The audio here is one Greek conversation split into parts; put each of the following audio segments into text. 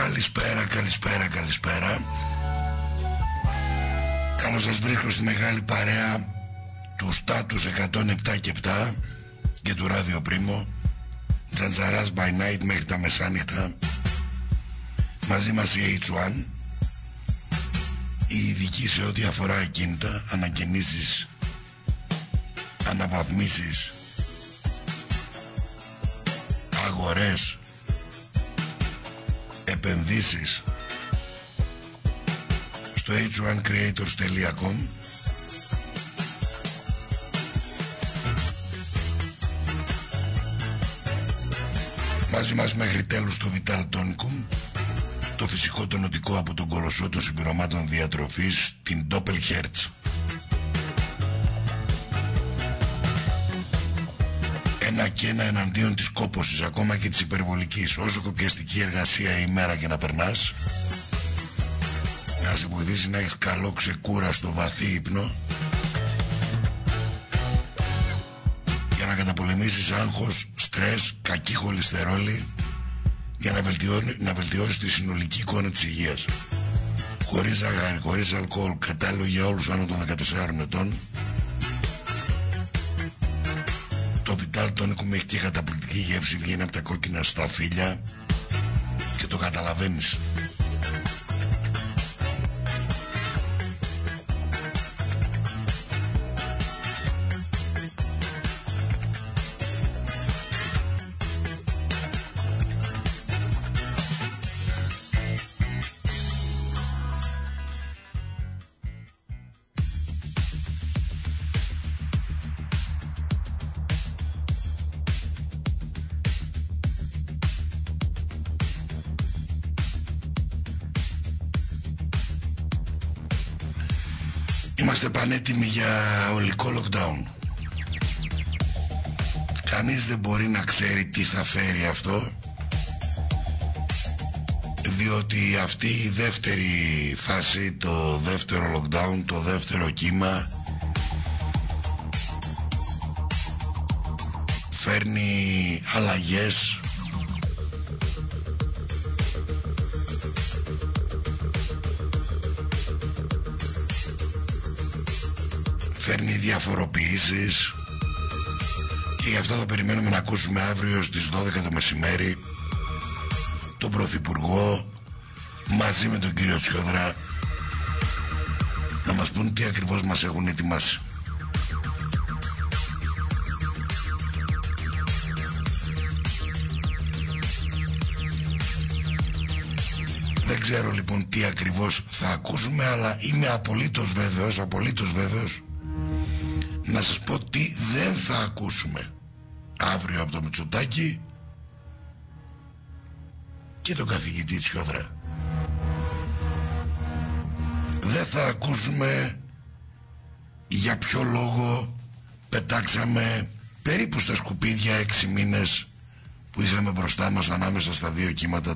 Καλησπέρα. Καλώς σας βρίσκω στη μεγάλη παρέα του Στάτους 107 και 7 και του Ράδιο Πρίμο. Τζαντζαράς by night μέχρι τα μεσάνυχτα. Μαζί μας η H1, η ειδική σε ό,τι αφορά ακίνητα, ανακαινήσεις, αναβαθμίσεις, αγορές, επενδύσεις στο h1creators.com. Μαζί μας μέχρι τέλους το Vital Tonicum, το φυσικό τονωτικό από τον κολοσσό των συμπληρωμάτων διατροφής, την Doppelherz. Ένα και ένα εναντίον της κόπωσης, ακόμα και της υπερβολικής. Όσο κοπιαστική εργασία η μέρα και να περνάς, να σε βοηθήσει να έχεις καλό ξεκούραστο βαθύ ύπνο, για να καταπολεμήσεις άγχος, στρες, κακή χολυστερόλη, για να βελτιώσεις τη συνολική εικόνα της υγείας. Χωρίς ζάχαρη, χωρίς αλκοόλ, κατάλληλο για όλους άνω των 14 ετών. Το Vital Tonicum έχει και καταπληκτική γεύση, βγαίνει από τα κόκκινα σταφύλια και το καταλαβαίνεις. Είμαστε πανέτοιμοι για ολικό lockdown. Κανείς δεν μπορεί να ξέρει τι θα φέρει αυτό, διότι αυτή η δεύτερη φάση, το δεύτερο lockdown, το δεύτερο κύμα, φέρνει αλλαγές, φέρνει διαφοροποιήσεις, και γι' αυτό θα περιμένουμε να ακούσουμε αύριο στις 12 το μεσημέρι τον Πρωθυπουργό μαζί με τον κύριο Τσιόδρα να μας πούν τι ακριβώς μας έχουν ετοιμάσει. Δεν ξέρω λοιπόν τι ακριβώς θα ακούσουμε, αλλά είμαι απολύτως βέβαιος να σας πω τι δεν θα ακούσουμε αύριο από το Μητσοτάκη και τον καθηγητή Τσιόδρα. Δεν θα ακούσουμε για ποιο λόγο πετάξαμε περίπου στα σκουπίδια 6 μήνες που είχαμε μπροστά μας ανάμεσα στα δύο κύματα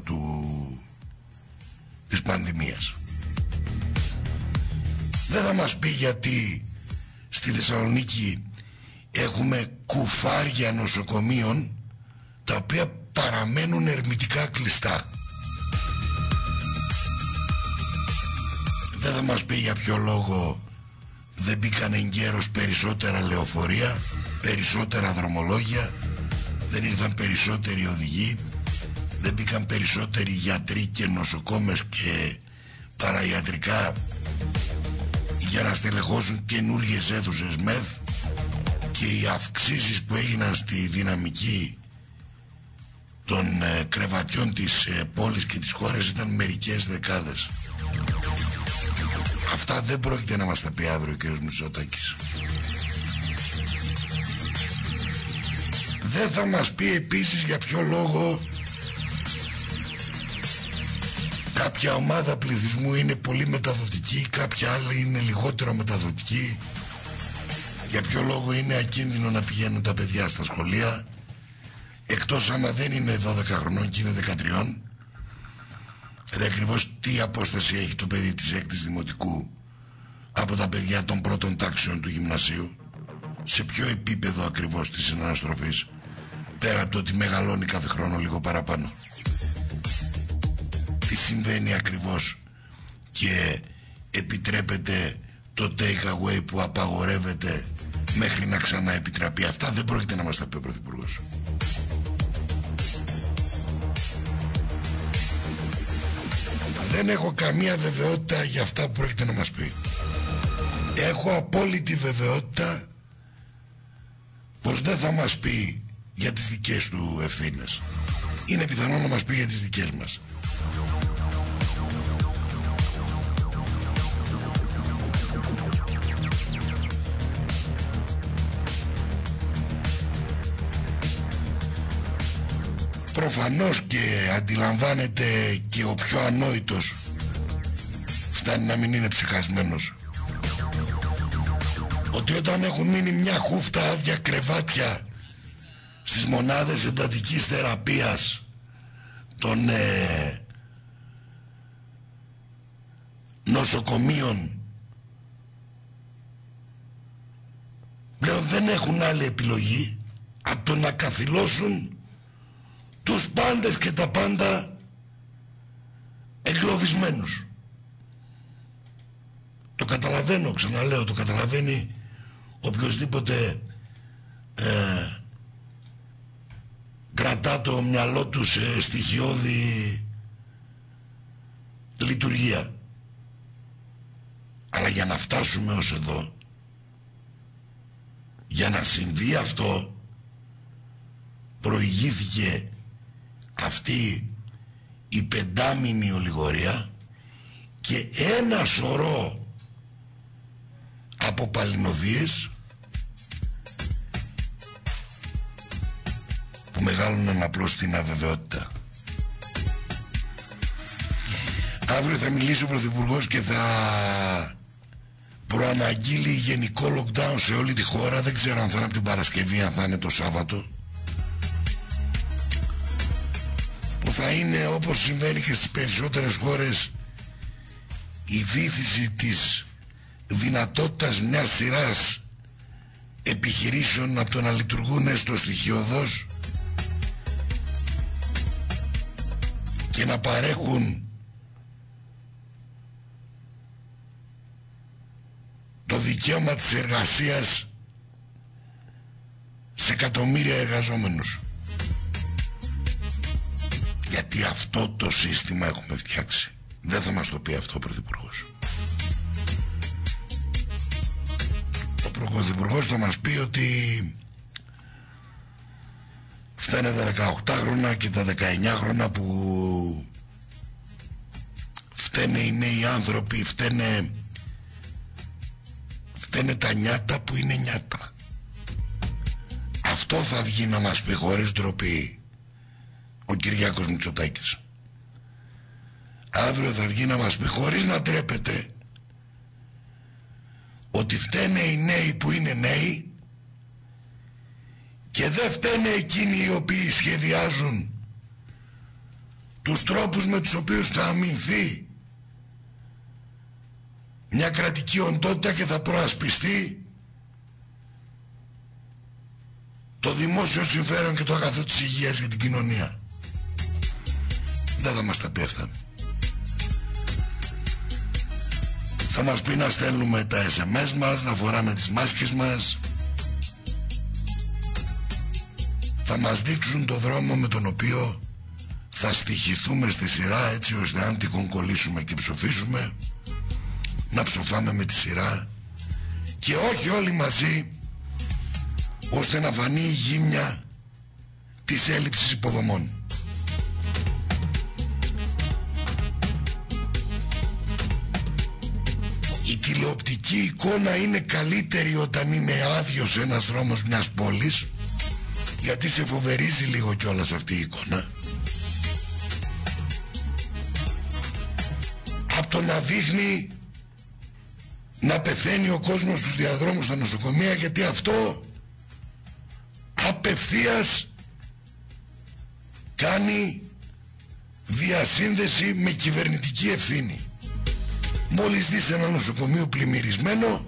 της πανδημίας. Δεν θα μας πει γιατί στη Θεσσαλονίκη έχουμε κουφάρια νοσοκομείων τα οποία παραμένουν ερμητικά κλειστά. Δεν θα μας πει για ποιο λόγο δεν μπήκαν εγκαίρως περισσότερα λεωφορεία, περισσότερα δρομολόγια, δεν ήρθαν περισσότεροι οδηγοί, δεν μπήκαν περισσότεροι γιατροί και νοσοκόμες και παραϊατρικά για να στελεχώσουν καινούργιες αίθουσες ΜΕΘ, και οι αυξήσεις που έγιναν στη δυναμική των κρεβατιών της πόλης και της χώρας ήταν μερικές δεκάδες. Αυτά δεν πρόκειται να μας τα πει αύριο ο κ. Μητσοτάκης. Δεν θα μας πει επίσης για ποιο λόγο κάποια ομάδα πληθυσμού είναι πολύ μεταδοτική, κάποια άλλη είναι λιγότερο μεταδοτική, για ποιο λόγο είναι ακίνδυνο να πηγαίνουν τα παιδιά στα σχολεία, εκτός άμα δεν είναι 12 χρονών και είναι 13. Δηλαδή ακριβώς τι απόσταση έχει το παιδί της 6ης δημοτικού από τα παιδιά των πρώτων τάξεων του γυμνασίου, σε ποιο επίπεδο ακριβώς της αναστροφής, πέρα από το ότι μεγαλώνει κάθε χρόνο λίγο παραπάνω. τι συμβαίνει ακριβώς και επιτρέπεται το take away που απαγορεύεται μέχρι να ξανά επιτραπεί. Αυτά δεν πρόκειται να μας τα πει ο Πρωθυπουργός. Δεν έχω καμία βεβαιότητα για αυτά που πρόκειται να μας πει. Έχω απόλυτη βεβαιότητα πως δεν θα μας πει για τις δικές του ευθύνες. Είναι πιθανό να μας πει για τις δικές μας. Προφανώς και αντιλαμβάνεται και ο πιο ανόητος φτάνει να μην είναι ψυχασμένος ότι όταν έχουν μείνει μια χούφτα άδεια κρεβάτια στις μονάδες εντατικής θεραπείας των νοσοκομείων, πλέον δεν έχουν άλλη επιλογή από το να καθυλώσουν τους πάντες και τα πάντα εγκλωβισμένους. Το καταλαβαίνω, ξαναλέω, το καταλαβαίνει οποιοσδήποτε κρατά το μυαλό του σε στοιχειώδη λειτουργία. Αλλά για να φτάσουμε ως εδώ, για να συμβεί αυτό, προηγήθηκε αυτή η πεντάμινη ολιγορία και ένα σωρό από παλινοδίες που μεγάλωναν απλώς στην αβεβαιότητα. Αύριο θα μιλήσει ο Πρωθυπουργός και θα προαναγγείλει γενικό lockdown σε όλη τη χώρα. Δεν ξέρω αν θα είναι από την Παρασκευή, αν θα είναι το Σάββατο, που θα είναι, όπως συμβαίνει και στις περισσότερες χώρες, η βύθιση της δυνατότητας μιας σειράς επιχειρήσεων από το να λειτουργούν έστω στοιχειωδώς και να παρέχουν το δικαίωμα της εργασίας σε εκατομμύρια εργαζόμενους. Γιατί αυτό το σύστημα έχουμε φτιάξει. Δεν θα μας το πει αυτό ο Πρωθυπουργός. Ο Πρωθυπουργός θα μας πει ότι φταίνε τα 18 χρόνια και τα 19 χρόνια που φταίνε οι νέοι άνθρωποι, φταίνε τα νιάτα που είναι νιάτα. Αυτό θα βγει να μας πει χωρίς ντροπή ο Κυριάκος Μητσοτάκης. Αύριο θα βγει να μας πει χωρίς να τρέπεται ότι φταίνε οι νέοι που είναι νέοι και δεν φταίνε εκείνοι οι οποίοι σχεδιάζουν τους τρόπους με τους οποίους θα αμυνθεί μια κρατική οντότητα και θα προασπιστεί το δημόσιο συμφέρον και το αγαθό της υγείας για την κοινωνία. Δεν θα μας τα πει αυτά. Θα μας πει να στέλνουμε τα SMS μας, να φοράμε τις μάσκες μας. Θα μας δείξουν το δρόμο με τον οποίο θα στοιχηθούμε στη σειρά, έτσι ώστε αν τυχόν κολλήσουμε και ψοφήσουμε, να ψοφάμε με τη σειρά και όχι όλοι μαζί, ώστε να φανεί η γύμνια της έλλειψης υποδομών. Η τηλεοπτική εικόνα είναι καλύτερη όταν είναι άδειος ένας δρόμος μιας πόλης, γιατί σε φοβερίζει λίγο κιόλας αυτή η εικόνα, από το να δείχνει να πεθαίνει ο κόσμος στους διαδρόμους στα νοσοκομεία, γιατί αυτό απευθείας κάνει διασύνδεση με κυβερνητική ευθύνη. Μόλις δεις ένα νοσοκομείο πλημμυρισμένο,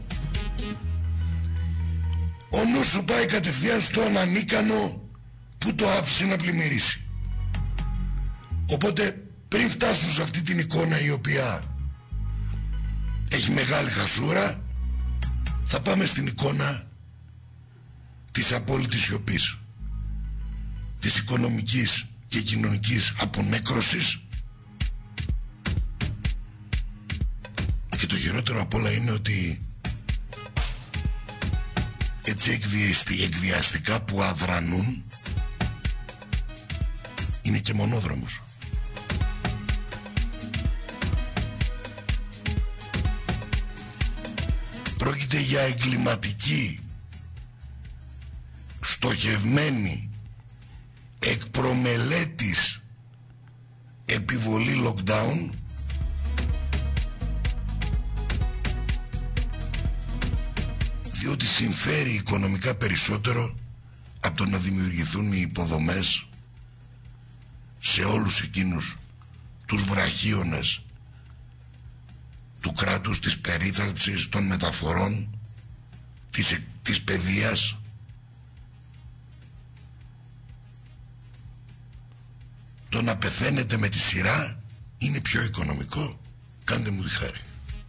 ο νους σου πάει κατευθείαν στον ανίκανο που το άφησε να πλημμυρίσει. Οπότε Πριν φτάσουν σε αυτή την εικόνα η οποία έχει μεγάλη χασούρα, θα πάμε στην εικόνα της απόλυτης σιωπής, της οικονομικής και κοινωνικής απονέκρωσης, και το χειρότερο απ' όλα είναι ότι έτσι εκβιαστικά που αδρανούν είναι και μονόδρομος. Πρόκειται για εγκληματική, στοχευμένη, εκ προμελέτης επιβολή lockdown, διότι συμφέρει οικονομικά περισσότερο από το να δημιουργηθούν οι υποδομές σε όλους εκείνους τους βραχίονες του κράτους, της περίθαλψης, των μεταφορών, της παιδείας. Το να πεθαίνετε με τη σειρά είναι πιο οικονομικό. Κάντε μου τη χάρη.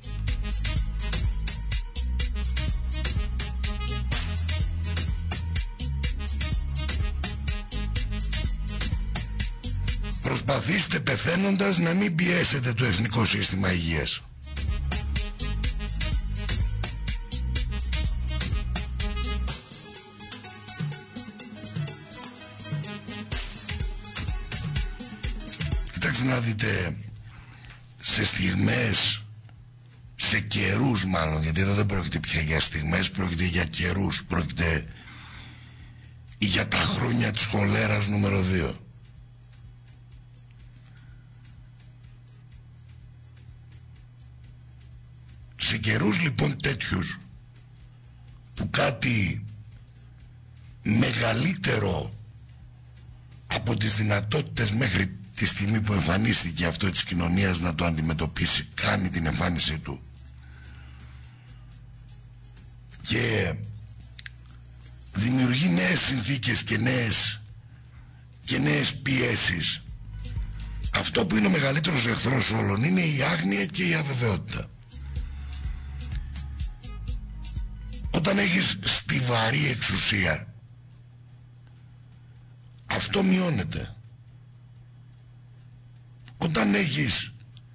Προσπαθήστε πεθαίνοντας να μην πιέσετε το εθνικό σύστημα υγείας. Κοιτάξτε να δείτε, σε στιγμές, σε καιρούς μάλλον, γιατί εδώ δεν πρόκειται πια για στιγμές, πρόκειται για καιρούς, πρόκειται για τα χρόνια της χολέρας νούμερο 2. Σε καιρούς λοιπόν τέτοιους που κάτι μεγαλύτερο από τις δυνατότητες μέχρι τη στιγμή που εμφανίστηκε αυτό της κοινωνίας να το αντιμετωπίσει, κάνει την εμφάνισή του και δημιουργεί νέες συνθήκες και νέες πιέσεις, αυτό που είναι ο μεγαλύτερος εχθρός όλων είναι η άγνοια και η αβεβαιότητα. Όταν έχεις στιβαρή εξουσία, αυτό μειώνεται. Όταν έχεις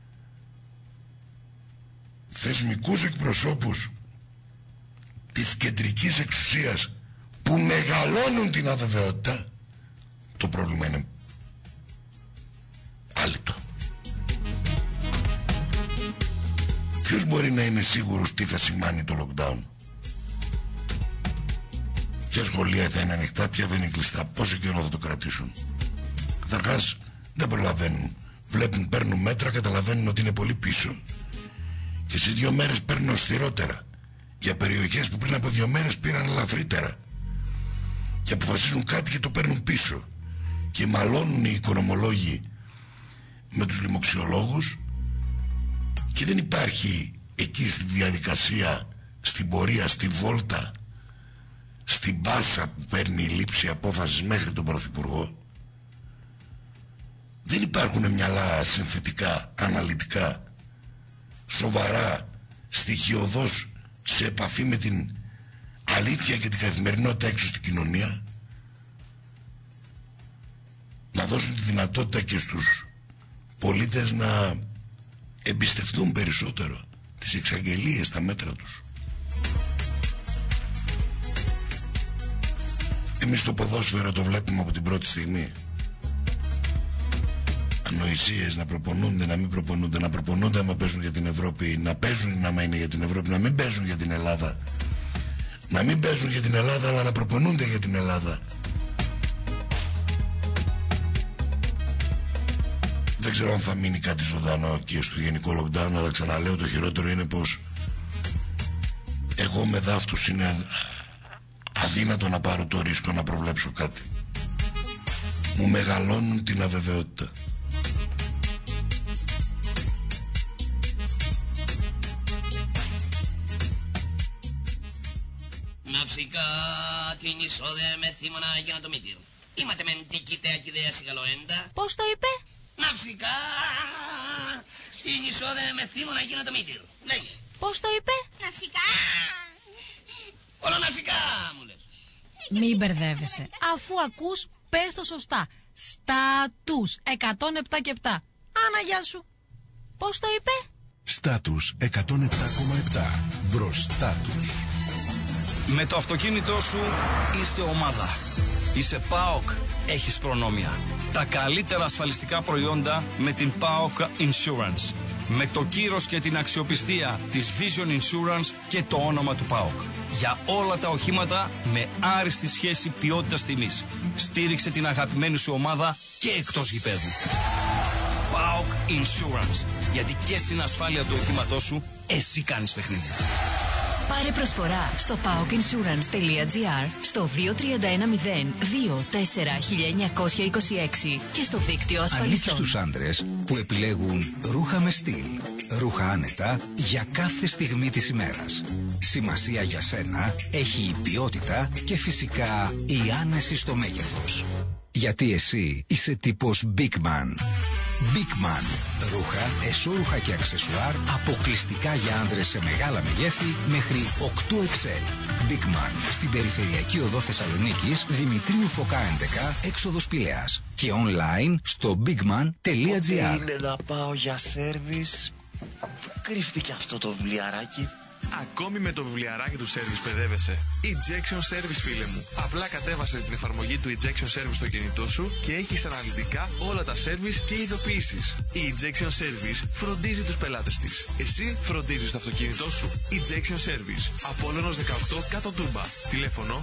θεσμικούς εκπροσώπους της κεντρικής εξουσίας που μεγαλώνουν την αβεβαιότητα, το πρόβλημα είναι άλυτο. Ποιος μπορεί να είναι σίγουρος τι θα σημάνει το lockdown? Ποια σχολεία θα είναι ανοιχτά, ποια θα είναι κλειστά, πόσο καιρό θα το κρατήσουν? Καταρχάς δεν προλαβαίνουν. Βλέπουν, παίρνουν μέτρα, καταλαβαίνουν ότι είναι πολύ πίσω και σε 2 μέρες παίρνουν αυστηρότερα για περιοχές που πριν από 2 μέρες πήραν ελαφρύτερα και αποφασίζουν κάτι και το παίρνουν πίσω και μαλώνουν οι οικονομολόγοι με τους λοιμοξιολόγους και δεν υπάρχει εκεί στη διαδικασία, στην πορεία, στη βόλτα, στην πάσα που παίρνει η λήψη απόφασης μέχρι τον Πρωθυπουργό, δεν υπάρχουν μυαλά συνθετικά, αναλυτικά, σοβαρά, στοιχειωδώς σε επαφή με την αλήθεια και την καθημερινότητα έξω στην κοινωνία, να δώσουν τη δυνατότητα και στους πολίτες να εμπιστευτούν περισσότερο τις εξαγγελίες, τα μέτρα τους. Εμείς το ποδόσφαιρο το βλέπουμε από την πρώτη στιγμή. Ανοησίες, να προπονούνται, να μην προπονούνται, να προπονούνται άμα παίζουν για την Ευρώπη, να παίζουν άμα είναι για την Ευρώπη, να μην παίζουν για την Ελλάδα, να μην παίζουν για την Ελλάδα αλλά να προπονούνται για την Ελλάδα. Δεν ξέρω αν θα μείνει κάτι ζωντανό και στο γενικό lockdown, αλλά ξαναλέω, το χειρότερο είναι πως εγώ με δάφτους είναι αδύνατο να πάρω το ρίσκο να προβλέψω κάτι. Μου μεγαλώνουν την αβεβαιότητα. Ναυσικά την εισόδε με θύμωνα για να το μήτυρ. Είμαστε μεν τικητέα και ιδέα σιγαλοέντα. Πώς το είπε? Ναυσικά την εισόδε με θύμο να γίνω το μύτηρ. Πώς το είπε? Ναυσικά. Όλο ναυσικά μου λες. Μην μπερδεύεσαι. Αφού ακούς, πες το σωστά. Στάτους 107 και 7. Άνα, γεια σου. Πώς το είπε? Στάτους 107,7. Μπροστά τους. Με το αυτοκίνητό σου είστε ομάδα. Είσαι ΠΑΟΚ, έχεις προνόμια. Τα καλύτερα ασφαλιστικά προϊόντα με την ΠΑΟΚ Insurance. Με το κύρος και την αξιοπιστία της Vision Insurance και το όνομα του ΠΑΟΚ. Για όλα τα οχήματα με άριστη σχέση ποιότητας τιμής. Στήριξε την αγαπημένη σου ομάδα και εκτός γηπέδου. ΠΑΟΚ Insurance. Γιατί και στην ασφάλεια του οχήματός σου εσύ κάνεις παιχνίδι. Πάρε προσφορά στο paokinsurance.gr, στο 2310 24 1926 και στο δίκτυο ασφαλιστών. Ανήκει στους άντρες που επιλέγουν ρούχα με στυλ, ρούχα άνετα για κάθε στιγμή της ημέρας. Σημασία για σένα έχει η ποιότητα και φυσικά η άνεση στο μέγεθος. Γιατί εσύ είσαι τύπος Big Man. Big Man. Ρούχα, εσώρουχα και αξεσουάρ αποκλειστικά για άνδρες σε μεγάλα μεγέθη μέχρι 8XL. Big Man. Στην περιφερειακή οδό Θεσσαλονίκης, Δημητρίου Φωκά 11, έξοδος Πηλαίας. Και online στο bigman.gr. Είναι να πάω για σέρβις. Κρύφτηκε αυτό το βιβλιαράκι. Ακόμη με το βιβλιαράκι του Service παιδεύεσαι. Ejection Service, φίλε μου. Απλά κατέβασε την εφαρμογή του Ejection Service στο κινητό σου και έχεις αναλυτικά όλα τα service και ειδοποιήσεις. Η Ejection Service φροντίζει τους πελάτες της. Εσύ φροντίζεις το αυτοκίνητό σου. Ejection Service. Απόλλωνος 18 κάτω Τούμπα. Τηλέφωνο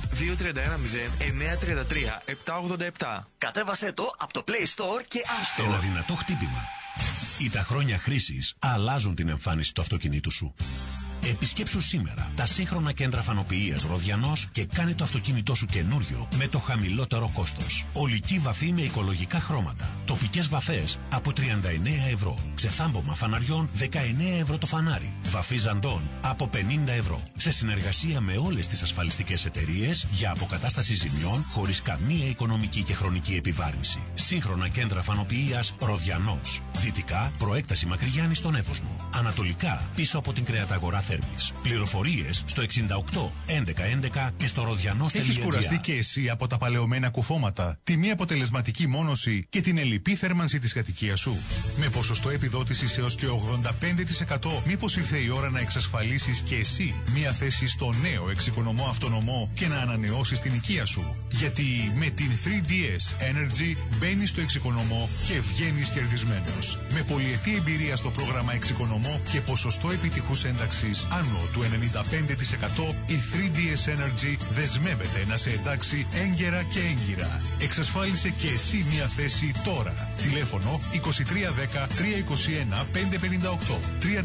2310-933-787. Κατέβασε το από το Play Store και App Store. Ένα δυνατό χτύπημα. Ή τα χρόνια χρήσης αλλάζουν την εμφάνιση του αυτοκινήτου σου. Επισκέψου σήμερα τα σύγχρονα κέντρα φανοποιείας Ροδιανός και κάνε το αυτοκίνητό σου καινούριο με το χαμηλότερο κόστος. Ολική βαφή με οικολογικά χρώματα. Τοπικές βαφές από 39 ευρώ. Ξεθάμπομα φαναριών 19 ευρώ το φανάρι. Βαφή ζαντών από 50 ευρώ. Σε συνεργασία με όλες τις ασφαλιστικές εταιρείες για αποκατάσταση ζημιών χωρίς καμία οικονομική και χρονική επιβάρυνση. Σύγχρονα κέντρα φανοποιείας Ροδιανός. Δυτικά προέκταση Μακρυγιάννη στον Εύωσμο. Ανατολικά πίσω από την κρεαταγορά Θέρμης. Πληροφορίες στο 68 11 11 και στο Ροδιανός.gr. Έχεις κουραστεί και εσύ από τα παλαιωμένα κουφώματα, τη μη αποτελεσματική μόνωση και την ελλειπή θέρμανση της κατοικίας σου? Με ποσοστό επιδότησης έως και 85%, μήπως ήρθε η ώρα να εξασφαλίσεις και εσύ μία θέση στο νέο εξοικονομώ αυτονομό και να ανανεώσεις την οικία σου? Γιατί με την 3DS Energy μπαίνεις στο εξοικονομώ και βγαίνεις κερδισμένος. Με πολυετή εμπειρία στο πρόγραμμα εξοικονομώ και ποσοστό επιτυχούς ένταξης άνω του 95%, η 3DS Energy δεσμεύεται να σε εντάξει έγκαιρα και έγκυρα. Εξασφάλισε και εσύ μια θέση τώρα. Τηλέφωνο 2310 321 558,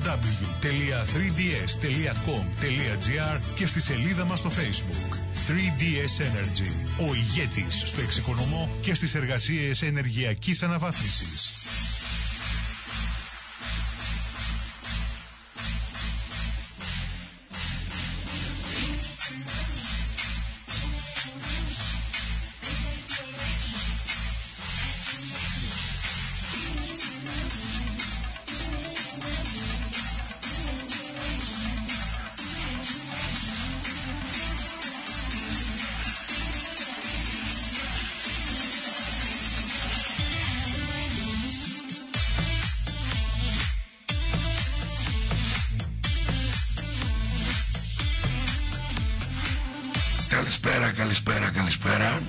www.3ds.com.gr και στη σελίδα μας στο Facebook. 3DS Energy, ο ηγέτης στο εξοικονομώ και στις εργασίες ενεργειακής αναβάθμισης. Καλησπέρα.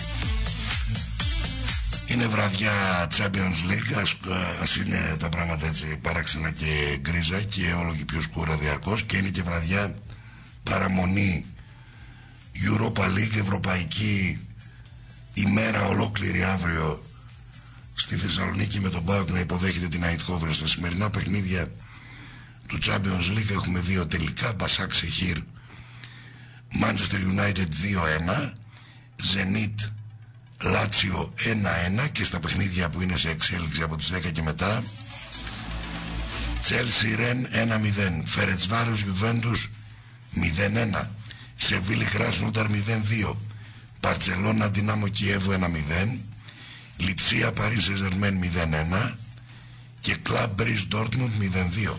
Είναι βραδιά Champions League, ας είναι τα πράγματα έτσι παράξενα και γκρίζα και όλο και πιο σκούρα διαρκώς, και είναι και βραδιά παραμονή Europa League, ευρωπαϊκή ημέρα ολόκληρη αύριο στη Θεσσαλονίκη, με τον ΠΑΟΚ να υποδέχεται την Eindhoven. Στα σημερινά παιχνίδια του Champions League έχουμε δύο τελικά, Μπασάκ Σεχίρ Manchester United 2-1, Zenit Lazio 1-1, και στα παιχνίδια που είναι σε εξέλιξη από τις 10 και μετά, Chelsea Rennes 1-0, Ferencváros Juventus 0-1, Σεβίλη Κράσνονταρ 0-2, Barcelona Dinamo Κιέβου 1-0, Λιψία Paris Saint-Germain 0-1, και Club Brugge Dortmund 0-2.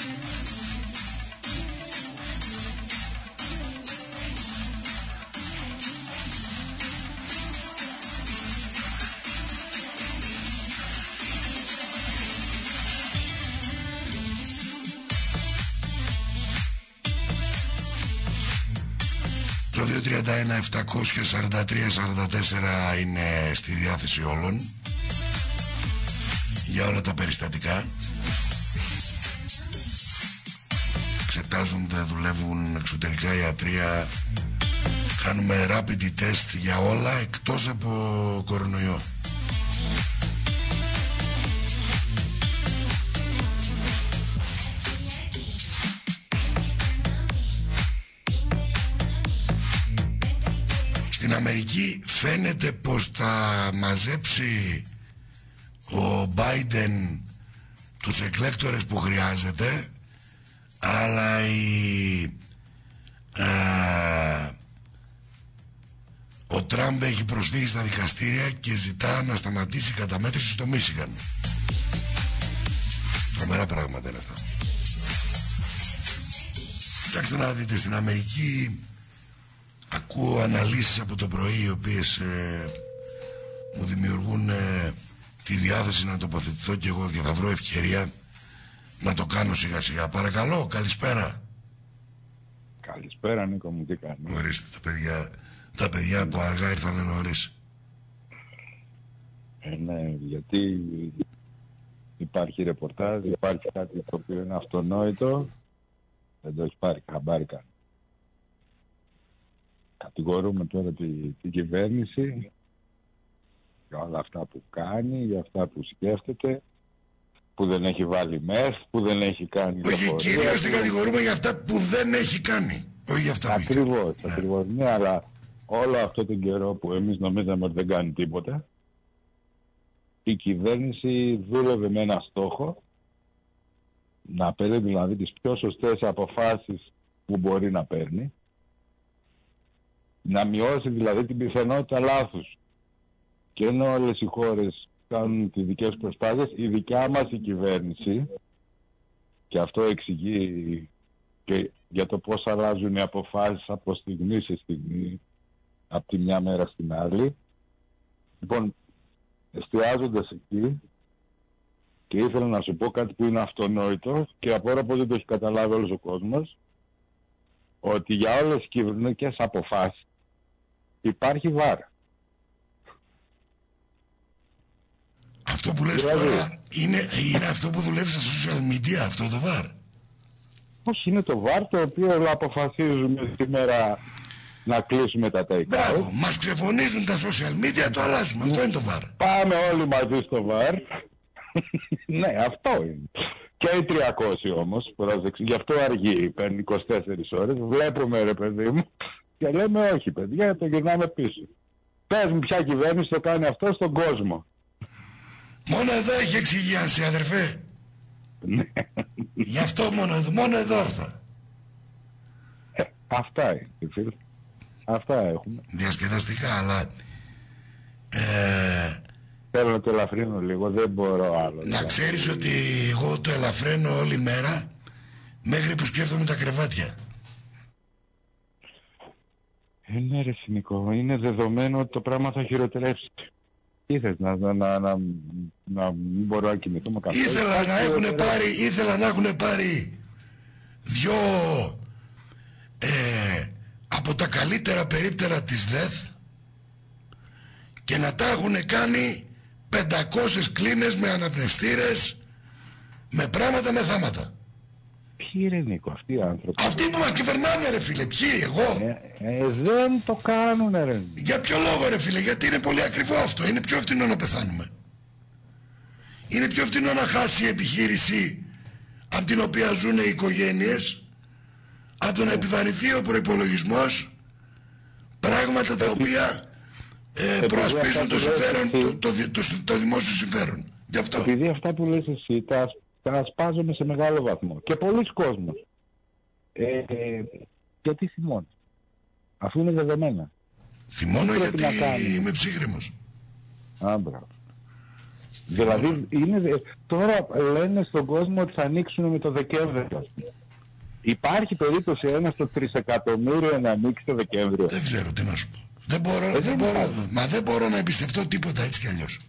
Το 231-743-44 είναι στη διάθεση όλων για όλα τα περιστατικά. Εξετάζονται, δουλεύουν εξωτερικά ιατρία. Κάνουμε rapid test για όλα εκτός από κορονοϊό. Στην Αμερική φαίνεται πως θα μαζέψει ο Biden τους εκλέκτορες που χρειάζεται, αλλά ο Τραμπ έχει προσφύγει στα δικαστήρια και ζητά να σταματήσει η καταμέτρηση στο Μίσιγαν. Τρομερά πράγματα είναι αυτά. Κοιτάξτε να δείτε, στην Αμερική ακούω αναλύσεις από το πρωί οι οποίες μου δημιουργούν τη διάθεση να τοποθετηθώ και εγώ και θα βρω ευκαιρία να το κάνω σιγά σιγά. Παρακαλώ, καλησπέρα. Καλησπέρα Νίκο μου, τι κάνει? Ορίστε, τα παιδιά που αργά ήρθανε νωρίς. Ναι, γιατί υπάρχει ρεπορτάζ, υπάρχει κάτι το οποίο είναι αυτονόητο, δεν το έχει πάρει χαμπάρι καν. Κατηγορούμε τώρα την κυβέρνηση για όλα αυτά που κάνει, για αυτά που σκέφτεται, που δεν έχει βάλει μεθ, που δεν έχει κάνει... Όχι, κυρίως την κατηγορούμε για αυτά που δεν έχει κάνει. Όχι για αυτά που ακριβώς, ακριβώς. Ναι, αλλά όλο αυτό τον καιρό που εμείς νομίζαμε ότι δεν κάνει τίποτα, η κυβέρνηση δούλευε με ένα στόχο, να παίρνει δηλαδή τις πιο σωστές αποφάσεις που μπορεί να παίρνει, να μειώσει δηλαδή την πιθανότητα λάθους. Και ενώ όλες οι χώρες κάνουν τις δικές προσπάθειες, η δικιά μας η κυβέρνηση, και αυτό εξηγεί και για το πώς αλλάζουν οι αποφάσεις από στιγμή σε στιγμή, από τη μια μέρα στην άλλη. Λοιπόν, εστιάζοντας εκεί, και ήθελα να σου πω κάτι που είναι αυτονόητο και απορώ πως δεν το έχει καταλάβει όλος ο κόσμος, ότι για όλες τις κυβερνητικές αποφάσεις υπάρχει βάρ. Αυτό που λες τώρα είναι αυτό που δουλεύει στα social media, αυτό το βάρ? Όχι, είναι το βάρ το οποίο αποφασίζουμε σήμερα να κλείσουμε τα take-out. Μπράβο, μας ξεφωνίζουν τα social media, το αλλάζουμε, αυτό είναι το βάρ. Πάμε όλοι μαζί στο βάρ. Ναι, αυτό είναι. Και οι 300 όμως, γι' αυτό αργεί, παίρνει 24 ώρες, βλέπουμε ρε παιδί μου και λέμε όχι παιδιά, το γυρνάμε πίσω. Πες μου ποια κυβέρνηση το κάνει αυτό στον κόσμο. Μόνο εδώ έχει εξυγίανση, αδερφέ. Γι' αυτό μόνο εδώ ήρθα. Αυτά είναι, φίλε. Αυτά έχουμε. Διασκεδαστικά, αλλά θέλω να το ελαφρύνω λίγο, δεν μπορώ άλλο. Να ξέρεις ότι εγώ το ελαφραίνω όλη μέρα μέχρι που σκέφτομαι τα κρεβάτια. Ναι ρε Νικό, είναι δεδομένο ότι το πράγμα θα χειροτερεύσει. Ήθελες να μην μπορώ να κοιμηθούμε καθόλου. Ήθελα να έχουν πάρει δυο από τα καλύτερα περίπτερα της ΔΕΘ και να τα έχουν κάνει 500 κλίνες με αναπνευστήρες, με πράγματα, με θάματα. Ποιοι ρε Νίκο, αυτοί οι άνθρωποι? Αυτοί που μας κυβερνάνε ρε φίλε, ποιοι, εγώ? Δεν το κάνουν ρε. Για ποιο λόγο ρε φίλε? Γιατί είναι πολύ ακριβό αυτό. Είναι πιο φτηνό να πεθάνουμε. Είναι πιο φτηνό να χάσει η επιχείρηση από την οποία ζουν οι οικογένειες, από το να επιβαρυνθεί ο προϋπολογισμός, πράγματα τα οποία προασπίζουν το συμφέρον, το δημόσιο συμφέρον. Γι' αυτό. Επειδή αυτά που λες εσύ τα σπάζομαι σε μεγάλο βαθμό και πολλοί κόσμος, γιατί θυμώνω, αφού είναι δεδομένα? Θυμώνω γιατί είμαι ψύχρεμος. Μπράβο. Δηλαδή τώρα λένε στον κόσμο ότι θα ανοίξουν με το Δεκέμβριο. Υπάρχει περίπτωση ένα στο τρισεκατομμύριο να ανοίξει το Δεκέμβριο? Δεν ξέρω τι να σου πω. Δεν μπορώ να εμπιστευτώ τίποτα έτσι κι αλλιώς.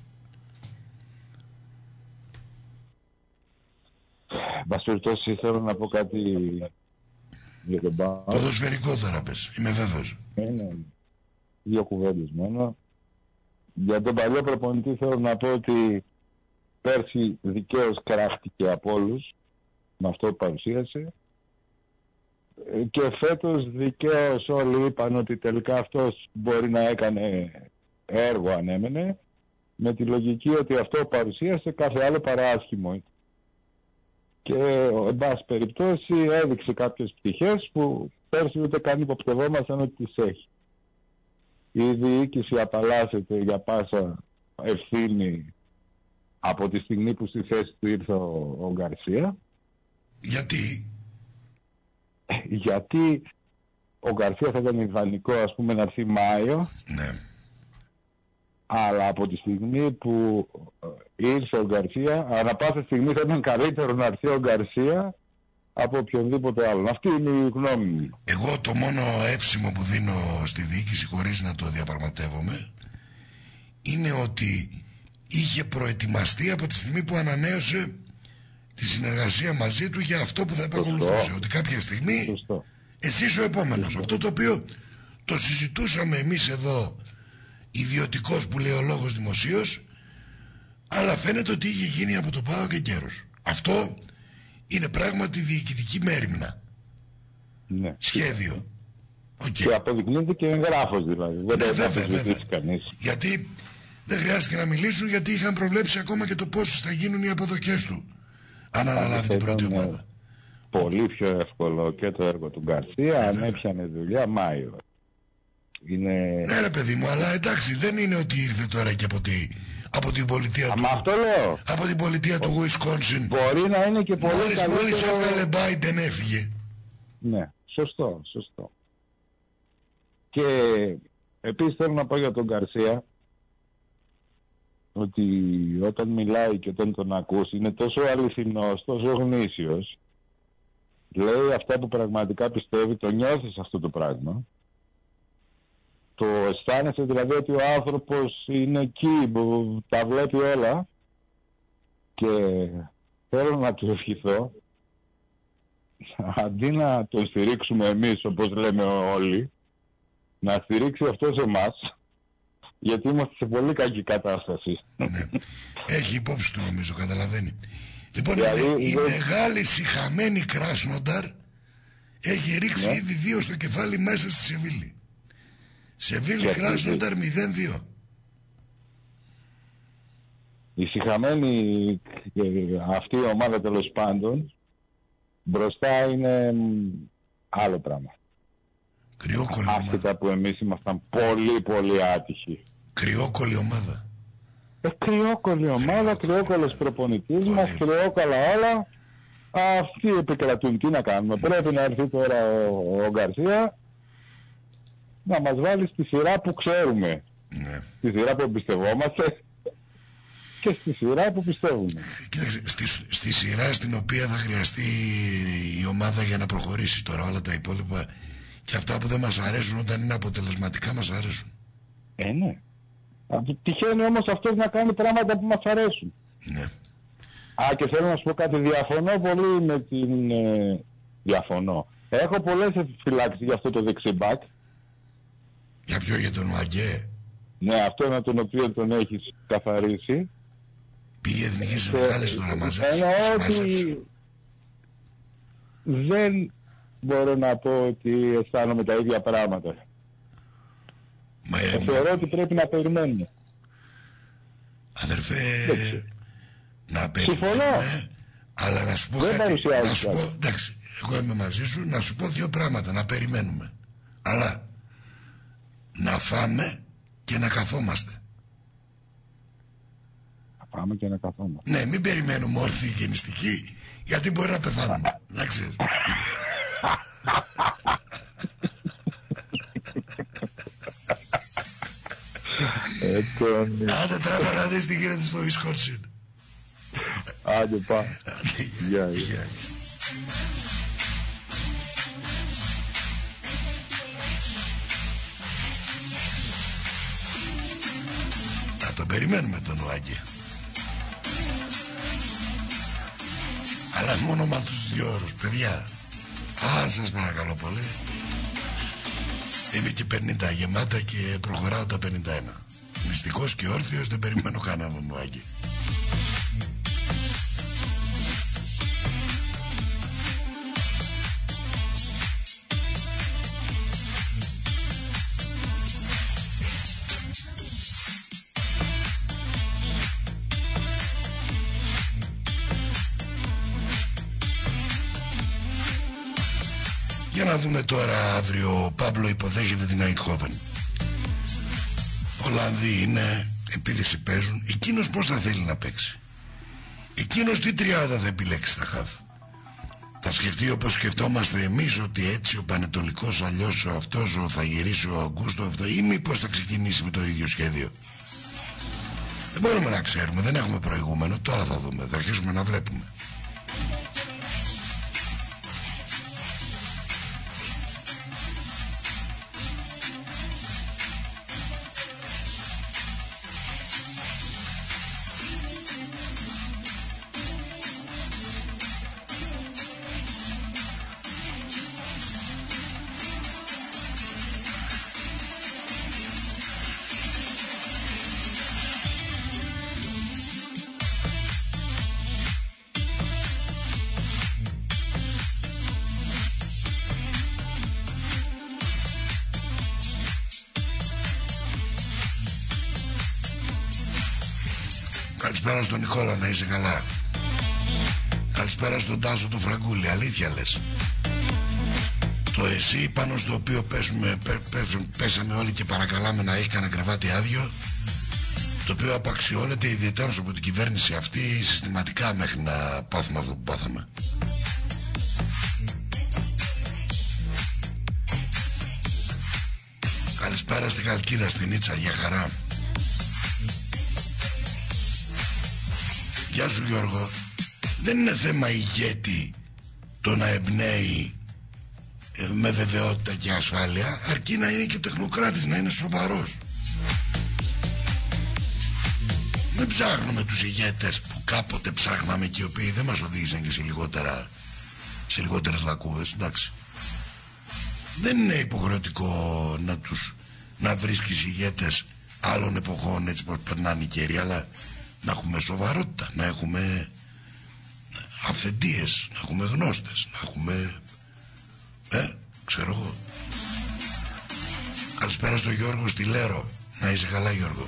Μπασουρτός, θέλω να πω κάτι για τον ΠΑΟΚ. Ποδοσφαιρικό τώρα πες, είμαι βέβαιος. Είναι δύο κουβέντες μόνο. Για τον παλιό προπονητή θέλω να πω ότι πέρσι δικαίως κράχτηκε από όλους με αυτό που παρουσίασε, και φέτος δικαίως όλοι είπαν ότι τελικά αυτός μπορεί να έκανε έργο αν έμενε, με τη λογική ότι αυτό που παρουσίασε κάθε άλλο παρά άσχημο. Και εν πάση περιπτώσει έδειξε κάποιες πτυχές που πέρσι ούτε καν υποπτευόμασταν ότι τις έχει. Η διοίκηση απαλλάσσεται για πάσα ευθύνη από τη στιγμή που στη θέση του ήρθε ο Γκαρσία. Γιατί? Γιατί ο Γκαρσία θα ήταν ιδανικό, ας πούμε, να έρθει Μάιο. Ναι. Αλλά από τη στιγμή που ήρθε ο Γκαρσία, ανά πάσα στιγμή θα ήταν καλύτερο να έρθει ο Γκαρσία από οποιονδήποτε άλλο. Αυτή είναι η γνώμη μου. Εγώ το μόνο εύσημο που δίνω στη διοίκηση, χωρίς να το διαπραγματεύομαι, είναι ότι είχε προετοιμαστεί από τη στιγμή που ανανέωσε τη συνεργασία μαζί του για αυτό που θα επακολουθούσε. Ότι κάποια στιγμή εσύ είσαι ο επόμενος. Αυτό το οποίο το συζητούσαμε εμείς εδώ ιδιωτικός, που λέει ο λόγος δημοσίως, αλλά φαίνεται ότι είχε γίνει από το ΠΑΟΚ και καιρός. Αυτό είναι πράγματι διοικητική μέριμνα. Ναι. Σχέδιο. Okay. Και αποδεικνύεται και εγγράφος δηλαδή. Δεν θα συζητήσει κανείς. Γιατί δεν χρειάστηκε να μιλήσουν, γιατί είχαν προβλέψει ακόμα και το πόσες θα γίνουν οι αποδοχές του αν αναλάβει την πρώτη ομάδα. Πολύ πιο εύκολο και το έργο του Γκαρσία αν έπιανε δουλειά Μάιο. Είναι... Ναι ρε παιδί μου, αλλά εντάξει, δεν είναι ότι ήρθε τώρα και από την πολιτεία του. Αυτό λέω. Από την πολιτεία του Wisconsin. Μπορεί να είναι και πολύ καλύτερο. Μόλις έβγαλε Biden έφυγε. Ναι, σωστό. Και επίσης θέλω να πω για τον Γκαρσία ότι όταν μιλάει και όταν τον ακούς είναι τόσο αληθινός, τόσο γνήσιος, λέει αυτά που πραγματικά πιστεύει, το νιώθεις αυτό το πράγμα, το αισθάνεσαι δηλαδή ότι ο άνθρωπος είναι εκεί που τα βλέπει όλα, και θέλω να του ευχηθώ, αντί να τον στηρίξουμε εμείς όπως λέμε όλοι, να στηρίξει αυτός εμάς, γιατί είμαστε σε πολύ κακή κατάσταση. Ναι. Έχει υπόψη του νομίζω, καταλαβαίνει. Λοιπόν, η μεγάλη σιχαμένη Κράσνονταρ έχει ρίξει ήδη 2 στο κεφάλι μέσα στη Σεβίλη. Σεβίλη Κράσνονταρ 0-2. Η σιχαμένη αυτή η ομάδα τέλος πάντων μπροστά είναι άλλο πράγμα. Άσχετα που εμείς ήμασταν πολύ πολύ άτυχοι. Κρυόκολλη ομάδα. Κρυόκολλη ομάδα, κρυόκολλος προπονητής μας, κρυόκολλα όλα. Αυτοί επικρατούν, τι να κάνουμε. Πρέπει να έρθει τώρα ο Γκαρσία να μας βάλει στη σειρά που ξέρουμε. Ναι. Στη σειρά που εμπιστευόμαστε και στη σειρά που πιστεύουμε. Κοίταξε, στη σειρά στην οποία θα χρειαστεί η ομάδα για να προχωρήσει. Τώρα όλα τα υπόλοιπα και αυτά που δεν μας αρέσουν, όταν είναι αποτελεσματικά μας αρέσουν. Ναι. Τυχαίνει όμως αυτός να κάνει πράγματα που μας αρέσουν. Ναι. Και θέλω να σου πω κάτι, διαφωνώ πολύ με την... Διαφωνώ. Έχω πολλές επιφυλάξεις για αυτό το δεξιμπάκ. Για ποιο, για τον Ουαγκέ? Ναι, αυτό είναι τον οποίο τον έχεις καθαρίσει. Πήγε εθνικής μεγάλης τώρα μαζί. Ότι δεν μπορώ να πω ότι αισθάνομαι τα ίδια πράγματα. Θεωρώ ότι πρέπει να περιμένουμε. Αδερφέ, να περιμένουμε. Αλλά να σου πω κάτι. Να σου πω, εντάξει, εγώ είμαι μαζί σου, να σου πω 2 πράγματα. Να περιμένουμε. Αλλά να φάμε και να καθόμαστε. Να φάμε και να καθόμαστε. Ναι, μην περιμένουμε όρθιοι και νηστικοί, γιατί μπορεί να πεθάνουμε. Να ξέρεις. Άντε τράβα να δεις τι γίνεται στο Wisconsin. Άντε πά. Γεια. Να το περιμένουμε τον Ουάγκη. Αλλά μόνο με αυτούς τους 2 ώρους, παιδιά. Σας παρακαλώ πολύ. Είμαι και 50 γεμάτα και προχωράω τα 51. Μυστικός και όρθιος, δεν περιμένω κανένα Ουάγκη. Για να δούμε τώρα αύριο. Ο Πάμπλο υποδέχεται την Eindhoven. Ολλανδοί είναι, επίδεση παίζουν. Εκείνος πώς θα θέλει να παίξει? Εκείνος τι τριάδα θα επιλέξει στα χαφ? Θα σκεφτεί όπως σκεφτόμαστε εμείς, ότι έτσι ο Πανετολικός, αλλιώς ο αυτός, θα γυρίσει ο Αγκούστο αυτό, ή μήπως θα ξεκινήσει με το ίδιο σχέδιο? Δεν μπορούμε να ξέρουμε, δεν έχουμε προηγούμενο. Τώρα θα δούμε, θα αρχίσουμε να βλέπουμε. Καλησπέρα στον Νικόλα, να είσαι καλά. Καλησπέρα στον Τάσο του Φραγκούλη, αλήθεια λες? Το εσύ πάνω στο οποίο πέσαμε όλοι και παρακαλάμε να έχει κανένα κρεβάτι άδειο, το οποίο απαξιώνεται ιδιαίτερα από την κυβέρνηση αυτή συστηματικά μέχρι να πάθουμε αυτό που πάθαμε. Καλησπέρα στη Χαλκίδα, στην Ίτσα, για χαρά. Γεια σου Γιώργο. Δεν είναι θέμα ηγέτη το να εμπνέει με βεβαιότητα και ασφάλεια, αρκεί να είναι και τεχνοκράτης, να είναι σοβαρός. Δεν ψάχνουμε τους ηγέτες που κάποτε ψάχναμε και οι οποίοι δεν μας οδήγησαν και σε λιγότερες λακκούβες, εντάξει. Δεν είναι υποχρεωτικό να βρίσκεις ηγέτες άλλων εποχών έτσι πως περνάνε οι καιροί, αλλά να έχουμε σοβαρότητα, να έχουμε αυθεντίες, να έχουμε γνώστες, να έχουμε ξέρω εγώ. Καλησπέρα στο Γιώργο στη Λέρο. Να είσαι καλά Γιώργο.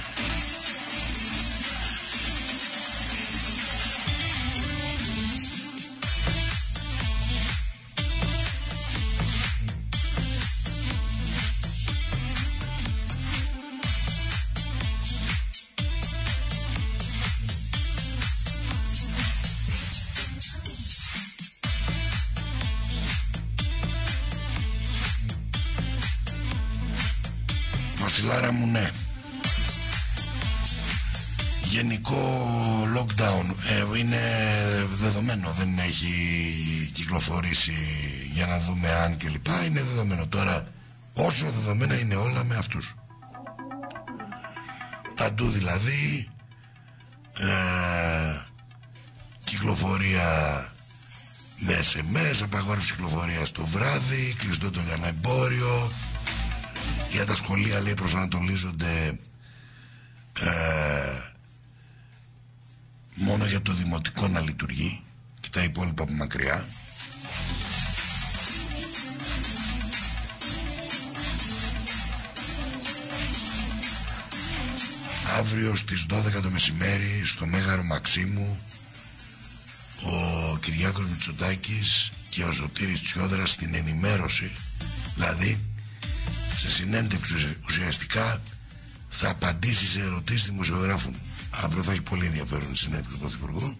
Βασιλάρα μου, ναι. Γενικό lockdown είναι δεδομένο, δεν έχει κυκλοφορήσει για να δούμε αν και λοιπά. Είναι δεδομένο τώρα, όσο δεδομένα είναι όλα με αυτούς. Παντού δηλαδή κυκλοφορία με SMS, απαγόρευση κυκλοφορία το βράδυ, κλειστό το λιανεμπόριο. Για τα σχολεία λέει προσανατολίζονται μόνο για το δημοτικό να λειτουργεί και τα υπόλοιπα από μακριά. Αύριο στις 12 το μεσημέρι στο Μέγαρο Μαξίμου ο Κυριάκος Μητσοτάκης και ο Σωτήρης Τσιόδρας στην ενημέρωση, δηλαδή σε συνέντευξη ουσιαστικά θα απαντήσει σε ερωτήσεις δημοσιογράφων. Αύριο θα έχει πολύ ενδιαφέρον η συνέντευξη του Πρωθυπουργού.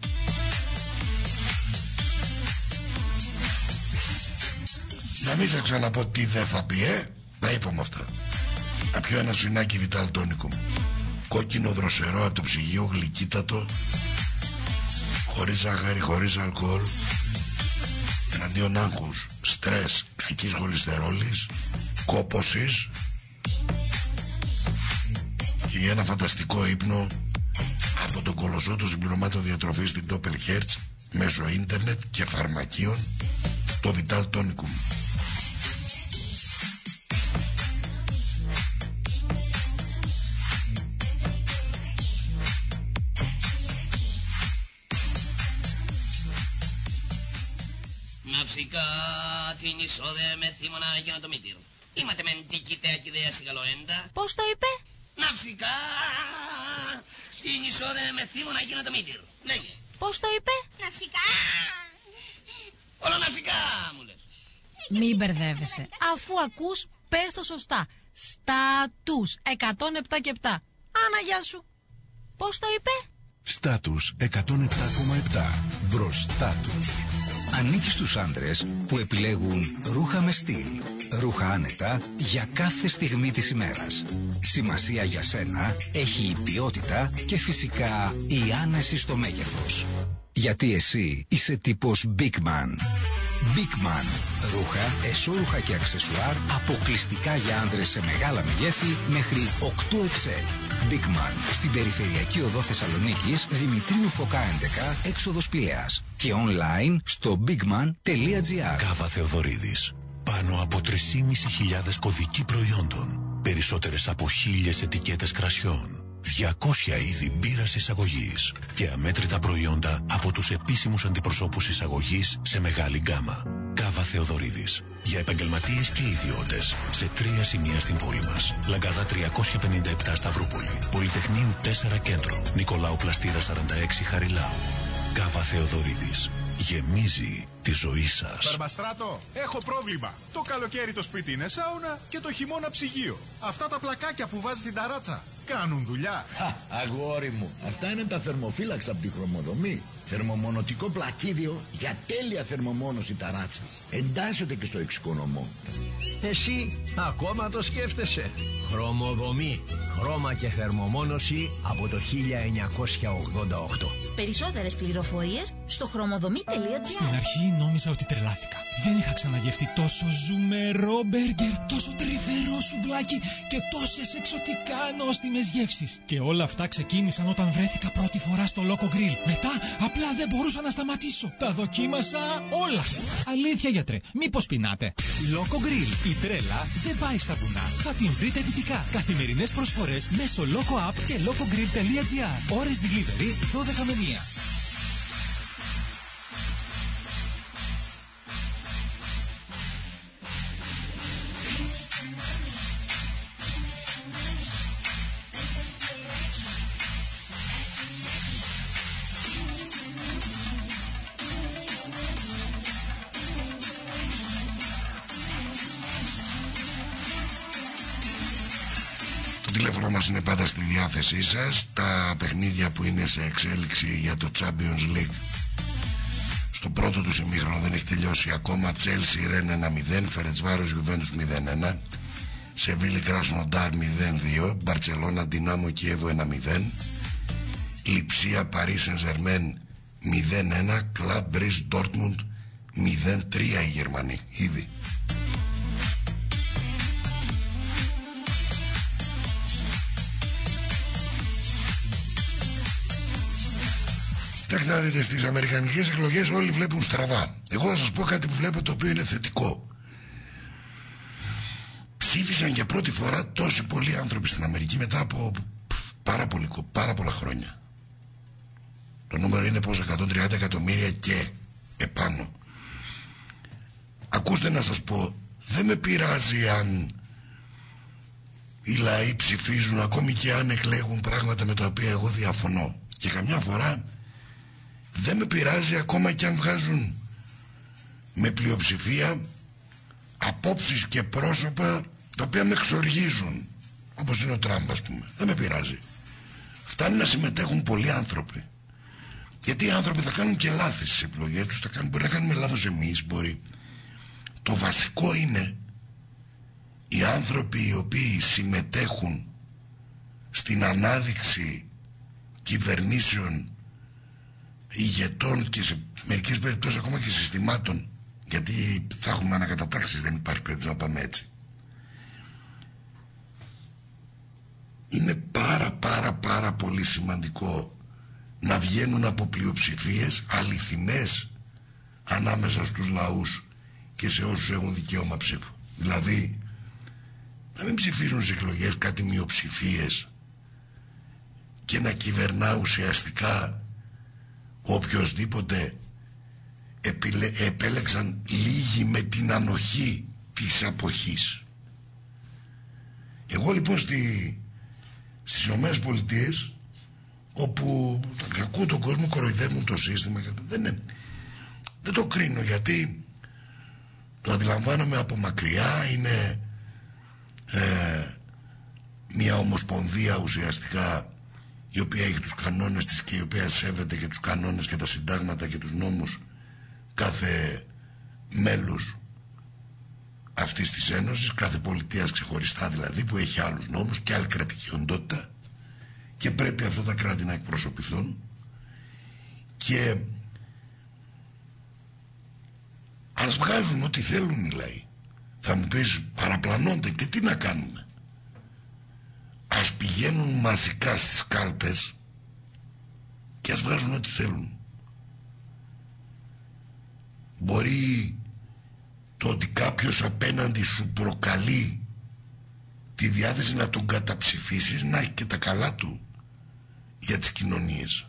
Να μην σας ξαναπώ τι δεν θα πει, τα είπαμε αυτά. Να πιω ένα σφινάκι βιτάλ τόνικο. κόκκινο δροσερό από το ψυγείο, γλυκύτατο, χωρίς ζάχαρη, χωρίς αλκοόλ, εναντίον άγχους, στρες, κακής χολυστερόλης, κόπωσης και για ένα φανταστικό ύπνο από τον κολοσσό των συμπληρωμάτων διατροφής στην Doppelherz μέσω ίντερνετ και φαρμακείων, το Vital Tonicum. Ναυσικά την εισόδε με θύμωνα για να το μύτηρο. Είμαστε μεν τικητέα και ιδέα σιγαλοέντα. Πώς το είπε? Ναυσικά την εισόδε με θύμωνα για να το μύτηρο. Λέγε. Πώς το είπε? Ναυσικά. Όλα ναυσικά μου λες. Μην μπερδεύεσαι. Αφού ακούς, πες το σωστά. Στάτους 107 και 7. Άνα, γεια σου. Πώς το είπε? Στάτους 107,7. Μπροστά τους. Ανήκει στους άντρες που επιλέγουν ρούχα με στυλ. Ρούχα άνετα για κάθε στιγμή της ημέρας. Σημασία για σένα έχει η ποιότητα και φυσικά η άνεση στο μέγεθος. Γιατί εσύ είσαι τύπος Big Man. Big Man. Ρούχα, εσώρουχα και αξεσουάρ αποκλειστικά για άντρες σε μεγάλα μεγέθη μέχρι 8XL. Big Man. Στην περιφερειακή οδό Θεσσαλονίκης, Δημητρίου Φωκά 11, έξοδος Πηλαίας. Και online στο bigman.gr. Κάβα Θεοδωρίδης. Πάνω από 3.500 κωδικοί προϊόντων. Περισσότερες από 1.000 ετικέτες κρασιών. 200 είδη μπύρας εισαγωγής. Και αμέτρητα προϊόντα από τους επίσημους αντιπροσώπους εισαγωγής σε μεγάλη γκάμα. Κάβα Θεοδωρίδης. Για επαγγελματίες και ιδιώτες. Σε 3 σημεία στην πόλη μας. Λαγκάδα 357 Σταυρούπολη. Πολυτεχνείου 4 Κέντρο. Νικολάου Πλαστήρα 46 Χαριλάου. Κάβα Θεοδωρίδης. Γεμίζει τη ζωή σας. Μπαρμπαστράτο, έχω πρόβλημα. Το καλοκαίρι το σπίτι είναι σάουνα και το χειμώνα ψυγείο. Αυτά τα πλακάκια που βάζεις στην ταράτσα κάνουν δουλειά? Αγόρι μου, αυτά είναι τα θερμοφύλαξα από τη χρωμοδομή. Θερμομονωτικό πλακίδιο για τέλεια θερμομόνωση ταράτσας. Εντάσσεται και στο εξοικονομώ. Εσύ ακόμα το σκέφτεσαι? Χρωμοδομή. Χρώμα και θερμομόνωση από το 1988. Περισσότερες πληροφορίες στο χρωμοδομή.gr. Στην αρχή νόμιζα ότι τρελάθηκα. Δεν είχα ξαναγευτεί τόσο ζουμερό μπέργκερ, τόσο τρυφερό σουβλάκι και τόσες εξωτικά νόστιμες γεύσεις. Και όλα αυτά ξεκίνησαν όταν βρέθηκα πρώτη φορά στο Loco Grill. Μετά απλά δεν μπορούσα να σταματήσω. Τα δοκίμασα όλα. Αλήθεια, γιατρέ, μήπως πεινάτε? Loco Grill. Η τρέλα δεν πάει στα βουνά. Θα την βρείτε δυτικά. Καθημερινές προσφορές μέσω Loco App και locogrill.gr. Ώρες delivery 12 με 1. Το τηλέφωνο μας είναι πάντα στη διάθεσή σας. Τα παιχνίδια που είναι σε εξέλιξη για το Champions League στο πρώτο του ημίχρονο δεν έχει τελειώσει ακόμα. Chelsea Rennes 1-0, Ferencváros Juventus 0-1, Σεβίλη Κράσνοντάρ 0-2, Μπαρτσελώνα Ντινάμο Κιέβο 1-0, Λιψία Παρί Σεν-Ζερμέν 0-1, Κλαμπ Μπριζ Ντόρτμουντ 0-3 οι Γερμανοί ήδη. Κοιτάξτε να δείτε, στις αμερικανικές εκλογές όλοι βλέπουν στραβά. Εγώ θα σας πω κάτι που βλέπω το οποίο είναι θετικό. Ψήφισαν για πρώτη φορά τόσοι πολλοί άνθρωποι στην Αμερική μετά από πάρα πολλά χρόνια. Το νούμερο είναι πόσο, 130 εκατομμύρια και επάνω. Ακούστε να σας πω, δεν με πειράζει αν οι λαοί ψηφίζουν, ακόμη και αν εκλέγουν πράγματα με τα οποία εγώ διαφωνώ. Και καμιά φορά δεν με πειράζει ακόμα και αν βγάζουν με πλειοψηφία απόψεις και πρόσωπα τα οποία με εξοργίζουν, όπως είναι ο Τραμπ, ας πούμε. Δεν με πειράζει. Φτάνει να συμμετέχουν πολλοί άνθρωποι. Γιατί οι άνθρωποι θα κάνουν και λάθη στις επιλογές τους, μπορεί να κάνουμε λάθος εμείς, μπορεί. Το βασικό είναι οι άνθρωποι οι οποίοι συμμετέχουν στην ανάδειξη κυβερνήσεων, ηγετών και σε μερικές περιπτώσεις ακόμα και συστημάτων, γιατί θα έχουμε ανακατατάξεις, δεν υπάρχει περίπτωση να πάμε έτσι. Είναι πάρα πολύ σημαντικό να βγαίνουν από πλειοψηφίες αληθινές ανάμεσα στους λαούς και σε όσους έχουν δικαίωμα ψήφου. Δηλαδή να μην ψηφίζουν σε εκλογές κάτι μειοψηφίες και να κυβερνά ουσιαστικά οποιοσδήποτε επέλεξαν λίγοι με την ανοχή της αποχής. Εγώ λοιπόν στις Ηνωμένες Πολιτείες, όπου ακούω τον κόσμο, κοροϊδεύουν το σύστημα, δεν το κρίνω, γιατί το αντιλαμβάνομαι από μακριά. Είναι μια ομοσπονδία ουσιαστικά η οποία έχει τους κανόνες της και η οποία σέβεται και τους κανόνες και τα συντάγματα και τους νόμους κάθε μέλους αυτής της Ένωσης, κάθε πολιτείας ξεχωριστά δηλαδή, που έχει άλλους νόμους και άλλη κρατική οντότητα, και πρέπει αυτά τα κράτη να εκπροσωπηθούν. Και ας βγάζουν ό,τι θέλουν οι λαοί. Θα μου πεις, παραπλανώνται, και τι να κάνουμε? Ας πηγαίνουν μαζικά στις κάλπες και ας βγάζουν ό,τι θέλουν. Μπορεί το ότι κάποιος απέναντι σου προκαλεί τη διάθεση να τον καταψηφίσεις να έχει και τα καλά του για τις κοινωνίες.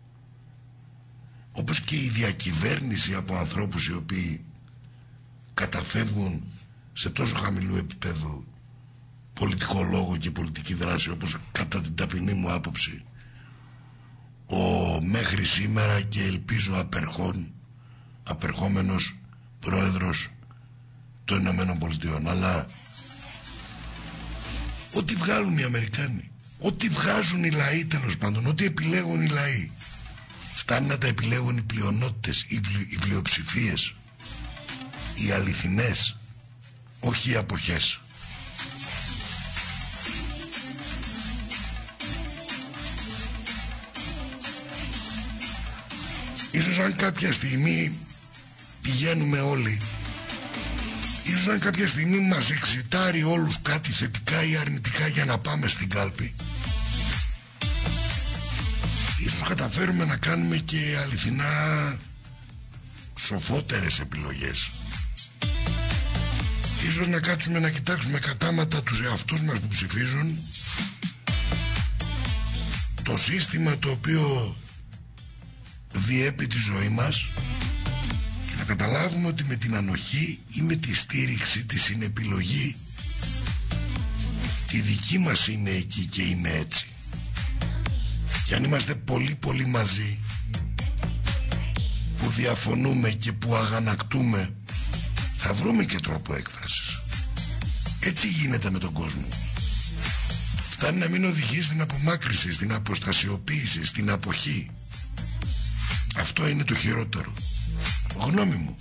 Όπως και η διακυβέρνηση από ανθρώπους οι οποίοι καταφεύγουν σε τόσο χαμηλού επίπεδου πολιτικό λόγο και πολιτική δράση, όπως κατά την ταπεινή μου άποψη ο μέχρι σήμερα και ελπίζω απερχόμενος πρόεδρος των Ηνωμένων Πολιτειών. Αλλά ό,τι βγάλουν οι Αμερικάνοι, ό,τι βγάζουν οι λαοί, τέλος πάντων, ό,τι επιλέγουν οι λαοί, φτάνει να τα επιλέγουν οι πλειονότητες, οι πλειοψηφίες, οι αληθινές, όχι οι αποχές. Ίσως αν κάποια στιγμή πηγαίνουμε όλοι, ίσως αν κάποια στιγμή μας εξητάρει όλους κάτι θετικά ή αρνητικά για να πάμε στην κάλπη, ίσως καταφέρουμε να κάνουμε και αληθινά σοφότερες επιλογές. Ίσως να κάτσουμε να κοιτάξουμε κατάματα τους εαυτούς μας που ψηφίζουν, το σύστημα το οποίο διέπει τη ζωή μας, και να καταλάβουμε ότι με την ανοχή ή με τη στήριξη, τη συνεπιλογή, τη δική μας είναι εκεί και είναι έτσι. Και αν είμαστε πολύ μαζί, που διαφωνούμε και που αγανακτούμε, θα βρούμε και τρόπο έκφρασης. Έτσι γίνεται με τον κόσμο. Φτάνει να μην οδηγεί στην απομάκρυση, στην αποστασιοποίηση, στην αποχή. Αυτό είναι το χειρότερο. Γνώμη μου.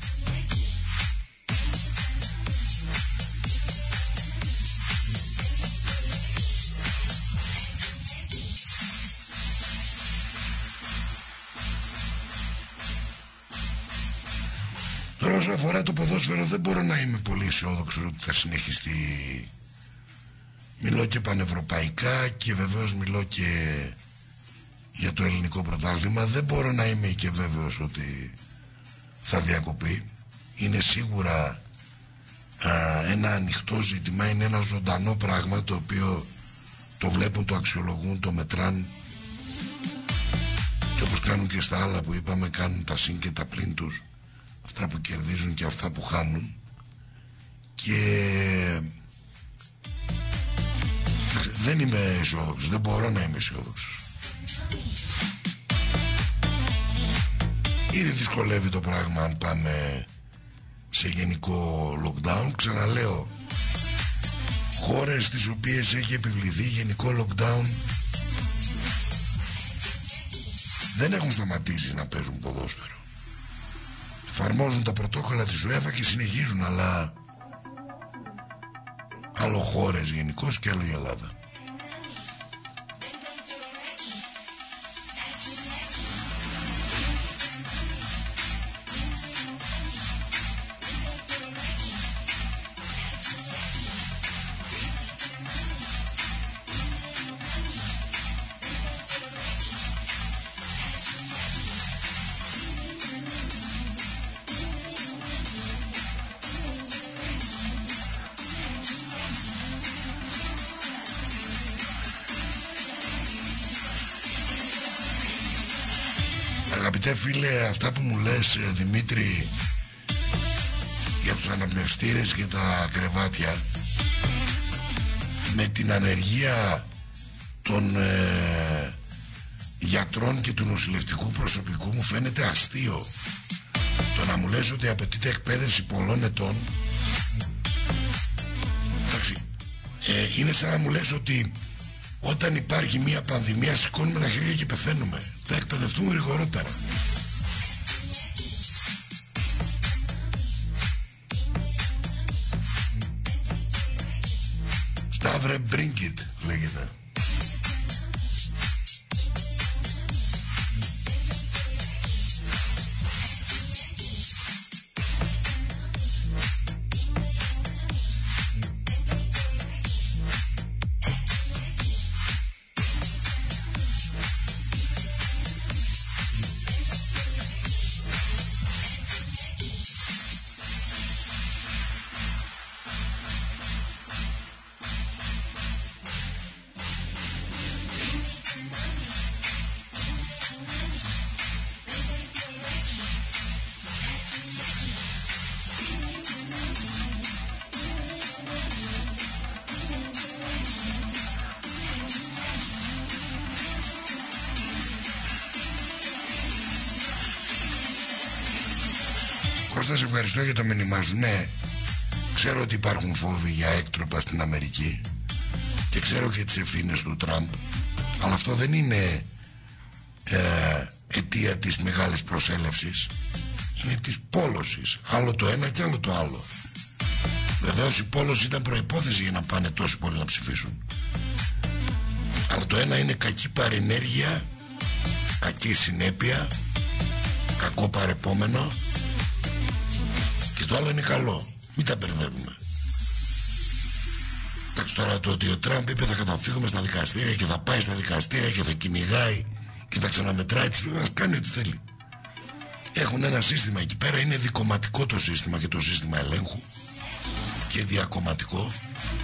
Τώρα όσο αφορά το ποδόσφαιρο δεν μπορώ να είμαι πολύ αισιόδοξος ότι θα συνεχιστεί. Μιλώ και πανευρωπαϊκά και βεβαίως μιλώ και για το ελληνικό πρωτάθλημα. Δεν μπορώ να είμαι και βέβαιος ότι θα διακοπεί. Είναι σίγουρα ένα ανοιχτό ζήτημα, είναι ένα ζωντανό πράγμα το οποίο το βλέπουν, το αξιολογούν, το μετράν, και όπως κάνουν και στα άλλα που είπαμε, κάνουν τα συν και τα πλήν τους, αυτά που κερδίζουν και αυτά που χάνουν. Και δεν είμαι αισιόδοξος, δεν μπορώ να είμαι αισιόδοξος. Ήδη δυσκολεύει το πράγμα αν πάμε σε γενικό lockdown. Ξαναλέω, χώρες στις οποίες έχει επιβληθεί γενικό lockdown δεν έχουν σταματήσει να παίζουν ποδόσφαιρο. Εφαρμόζουν τα πρωτόκολλα της UEFA και συνεχίζουν, αλλά άλλο χώρες γενικώς και άλλο η Ελλάδα. Αγαπητέ φίλε, αυτά που μου λες, Δημήτρη, για τους αναπνευστήρες και τα κρεβάτια, με την ανεργία των γιατρών και του νοσηλευτικού προσωπικού, μου φαίνεται αστείο. Το να μου λες ότι απαιτείται εκπαίδευση πολλών ετών, εντάξει, είναι σαν να μου λες ότι όταν υπάρχει μια πανδημία σηκώνουμε τα χέρια και πεθαίνουμε. Θα εκπαιδευτούμε γρηγορότερα. Σταύρε Μπρίνκιτ λέγεται. Κώστα, σε ευχαριστώ για το μήνυμά σου. Ναι, ξέρω ότι υπάρχουν φόβοι για έκτροπα στην Αμερική και ξέρω και τις ευθύνες του Τραμπ, αλλά αυτό δεν είναι αιτία της μεγάλης προσέλευσης. Είναι της πόλωσης. Άλλο το ένα και άλλο το άλλο. Βεβαίως η πόλωση ήταν προϋπόθεση για να πάνε τόσοι πολλοί να ψηφίσουν. Αλλά το ένα είναι κακή παρενέργεια, κακή συνέπεια, κακό παρεπόμενο, και το άλλο είναι καλό. Μην τα μπερδεύουμε. Εντάξει, τώρα το ότι ο Τραμπ είπε θα καταφύγουμε στα δικαστήρια και θα πάει στα δικαστήρια και θα κυνηγάει και θα ξαναμετράει τις φύγες, κάνει ό,τι θέλει. Έχουν ένα σύστημα εκεί πέρα, είναι δικομματικό το σύστημα και το σύστημα ελέγχου και διακομματικό.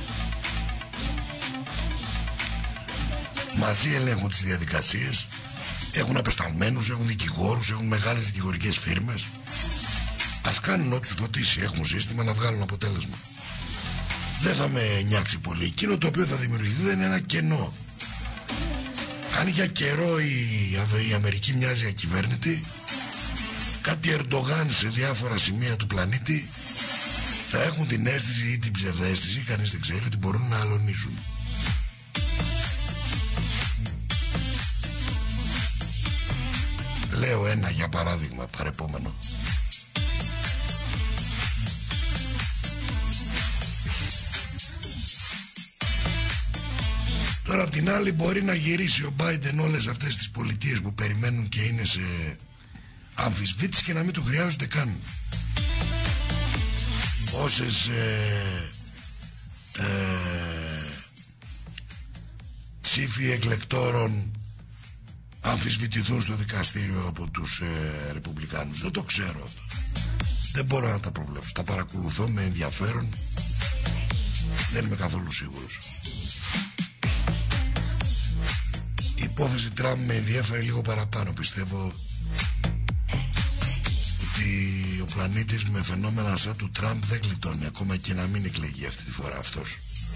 Μαζί ελέγχουν τις διαδικασίες, έχουν απεσταλμένους, έχουν δικηγόρους, έχουν μεγάλες δικηγορικές φίρμες. Ας κάνουν ό,τι τους φωτίσει, έχουν σύστημα να βγάλουν αποτέλεσμα. Δεν θα με νιάξει πολύ. Εκείνο το οποίο θα δημιουργηθεί δεν είναι ένα κενό. Αν για καιρό η Αμερική μοιάζει ακυβέρνητη, κάτι Ερντογάν σε διάφορα σημεία του πλανήτη θα έχουν την αίσθηση ή την ψευδαίσθηση, κανείς δεν ξέρει, ότι μπορούν να αλωνίσουν. Λέω ένα για παράδειγμα παρεπόμενο. Τώρα απ' την άλλη μπορεί να γυρίσει ο Μπάιντεν όλες αυτές τις πολιτείες που περιμένουν και είναι σε αμφισβήτηση και να μην του χρειάζονται καν. Όσες ψήφοι εκλεκτόρων αμφισβητηθούν στο δικαστήριο από τους Ρεπουμπλικάνους. Δεν το ξέρω αυτό. Δεν μπορώ να τα προβλέψω. Τα παρακολουθώ με ενδιαφέρον. Δεν είμαι καθόλου σίγουρος. Η υπόθεση Τραμπ με ενδιαφέρει λίγο παραπάνω. Πιστεύω ότι ο πλανήτης με φαινόμενα σαν του Τραμπ δεν γλιτώνει, ακόμα και να μην εκλεγεί αυτή τη φορά αυτός.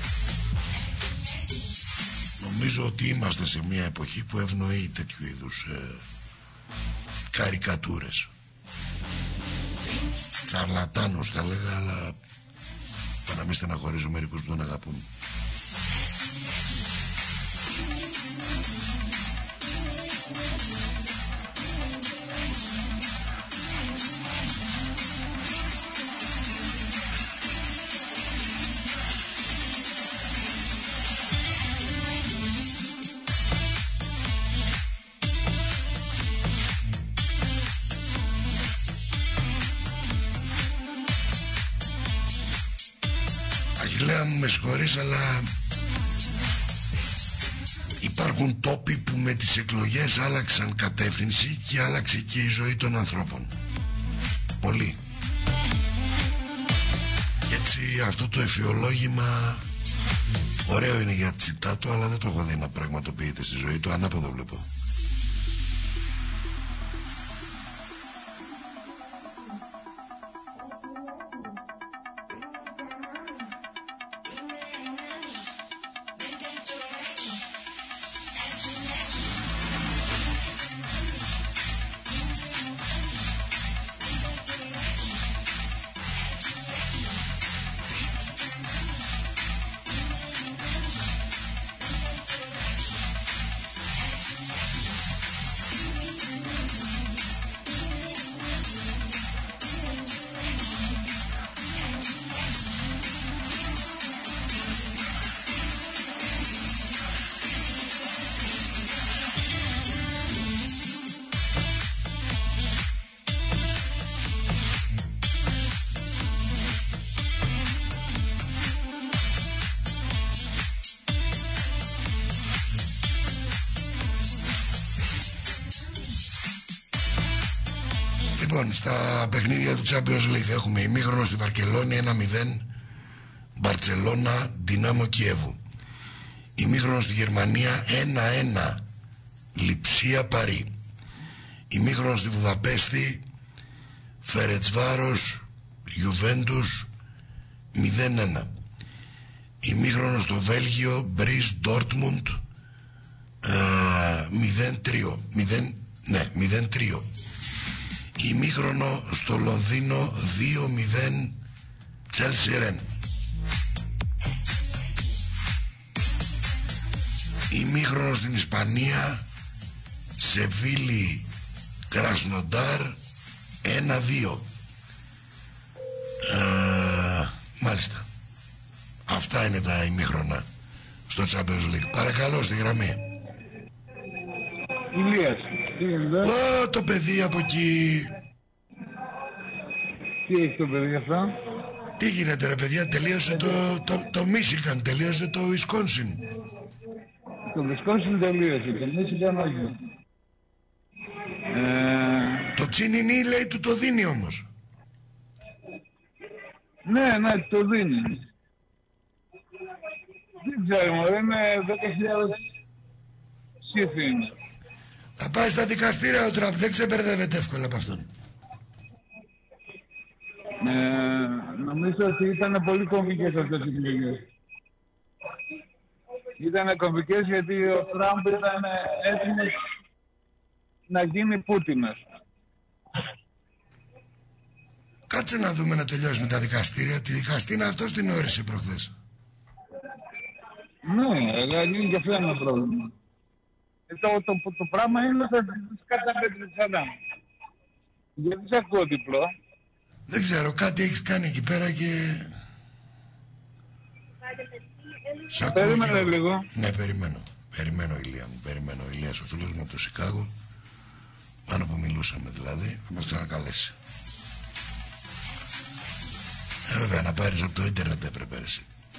Νομίζω ότι είμαστε σε μια εποχή που ευνοεί τέτοιου είδους καρικατούρες. Τσαρλατάνος θα λέγα, αλλά para να μην στεναχωρίζω μερικούς που τον αγαπούν. Αγγελέα μου, με συγχωρείς, αλλά υπάρχουν τόποι που με τις εκλογές άλλαξαν κατεύθυνση και άλλαξε και η ζωή των ανθρώπων. Πολύ. Και έτσι αυτό το εφιολόγημα ωραίο είναι για τσιτάτο, αλλά δεν το έχω δει να πραγματοποιείται στη ζωή του. Ανάποδο βλέπω. Λοιπόν, στα παιχνίδια του Champions League έχουμε ημίχρονο στη Βαρκελόνη 1-0 Μπαρτσελώνα Δυνάμο Κιέβου. Ημίχρονο στη Γερμανία 1-1 Λιψία Παρί. Ημίχρονο στη Βουδαπέστη Φερετσβάρος Γιουβέντους 0-1. Ημίχρονο στο Βέλγιο Μπρις Ντόρτμουντ 0-3. Ημίχρονο στο Λονδίνο 2-0 Τσέλσι Ρεν. Ημίχρονο στην Ισπανία Σεβίλη Κρασνοντάρ 1-2. Μάλιστα. Αυτά είναι τα ημίχρονα στο Champions League. Παρακαλώ, στη γραμμή. Ηλίας. Το παιδί από εκεί. Τι έχει το παιδί αυτό? Τι γίνεται ρε παιδιά, τελείωσε το Michigan, τελείωσε το Wisconsin. Το Wisconsin τελείωσε, το Michigan όχι. Το Τσινινί λέει του το δίνει όμως. Ναι, το δίνει. Δεν ξέρω, είναι 10.000 ψήφοι είναι. Θα πάει στα δικαστήρια ο Τραμπ, δεν ξεμπερδεύεται εύκολα από αυτόν. Νομίζω ότι ήταν πολύ κομβικές αυτές οι εκλογές. Ήταν κομβικές γιατί ο Τραμπ ήταν έτοιμος να γίνει Πούτινας. Κάτσε να δούμε να τελειώσουμε τα δικαστήρια. Τη δικαστήνα αυτός την όρισε προχθές. Ναι, είναι και αυτό ένα πρόβλημα. Το πράγμα είναι ότι τις καταπέτρεις ξανά. Γιατί σε ακούω διπλό. Δεν ξέρω, κάτι έχεις κάνει εκεί πέρα και... Περίμενε λίγο. Ναι, περιμένω Ηλία μου, περιμένω. Ο Ηλίας ο φίλος μου από το Σικάγο, πάνω που μιλούσαμε δηλαδή, θα μας ξανακαλέσει. Βέβαια, να πάρεις από το ίντερνετ έπρεπε εσύ.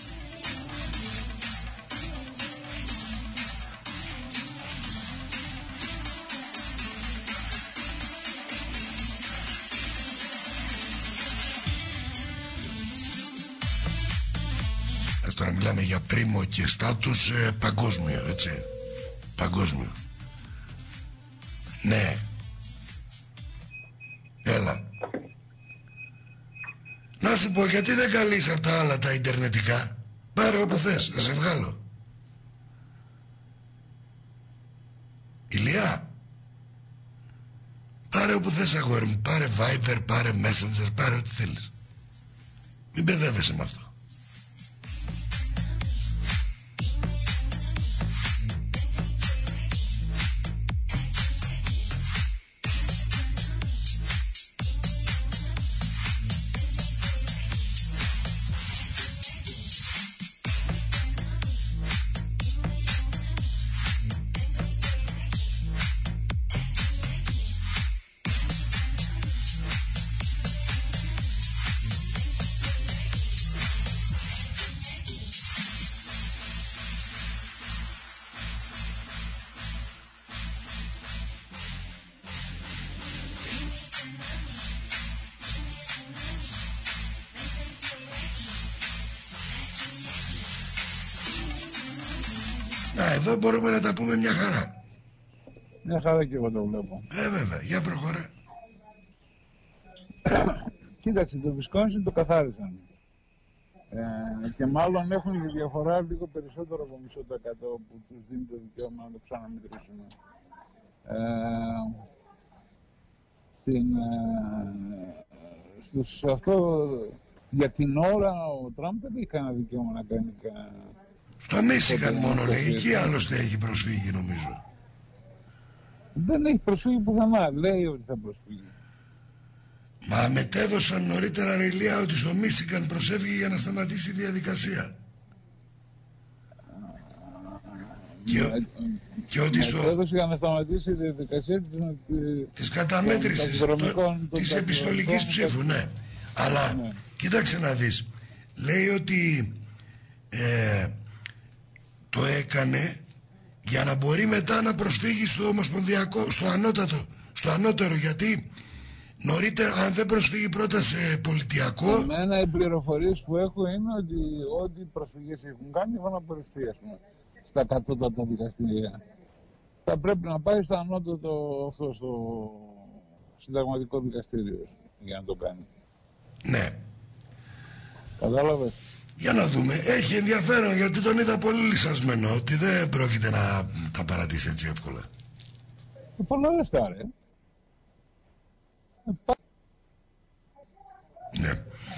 Τώρα μιλάμε για πρίμο και στάτους παγκόσμιο, έτσι. Παγκόσμιο. Ναι. Έλα. Να σου πω, γιατί δεν καλείς από τα άλλα τα ιντερνετικά. Πάρε όπου θες, θα σε βγάλω. Ηλία. Πάρε όπου θες αγόρι μου. Πάρε Viber, πάρε Messenger, πάρε ό,τι θέλεις. Μην μπεδεύεσαι με αυτό. Εδώ μπορούμε να τα πούμε μια χαρά. Μια χαρά και εγώ το βλέπω. Βέβαια, για προχωρά. Κοίταξε, το Wisconsin το καθάρισαν. Και μάλλον έχουν τη διαφορά λίγο περισσότερο από μισό το 100 που τους δίνει το δικαίωμα να το ξαναμετρήσουν. Αυτό για την ώρα ο Τραμπ δεν έχει κανένα δικαίωμα να κάνει στο Μίσιγαν μόνο λέει, εκεί άλλωστε έχει προσφύγει νομίζω. Δεν έχει προσφύγει πουθενά, λέει ότι θα προσφύγει. Μα μετέδωσαν νωρίτερα ρελία ότι στο Μίσιγαν προσέφυγε για να σταματήσει η διαδικασία. Και ότι στο... Μετέδωσε για να σταματήσει η διαδικασία της καταμέτρησης, της επιστολικής ψήφου, ναι. Αλλά, ναι. Κοίταξε να δεις, λέει ότι το έκανε για να μπορεί μετά να προσφύγει στο ομοσπονδιακό, στο ανώτερο, γιατί Νωρίτερα, αν δεν προσφύγει πρώτα σε πολιτιακό... Εμένα οι πληροφορίες που έχω είναι ότι ό,τι προσφυγές έχουν κάνει έχουν απορριφθεί, ας πούμε, στα κατώτατα δικαστήρια. Θα πρέπει να πάει στο ανώτατο αυτό, στο συνταγματικό δικαστήριο για να το κάνει. Ναι. Κατάλαβες. Για να δούμε. Έχει ενδιαφέρον γιατί τον είδα πολύ λυσασμένο, ότι δεν πρόκειται να τα παρατήσει έτσι εύκολα. Πολλά λεφτά, ρε. Ναι.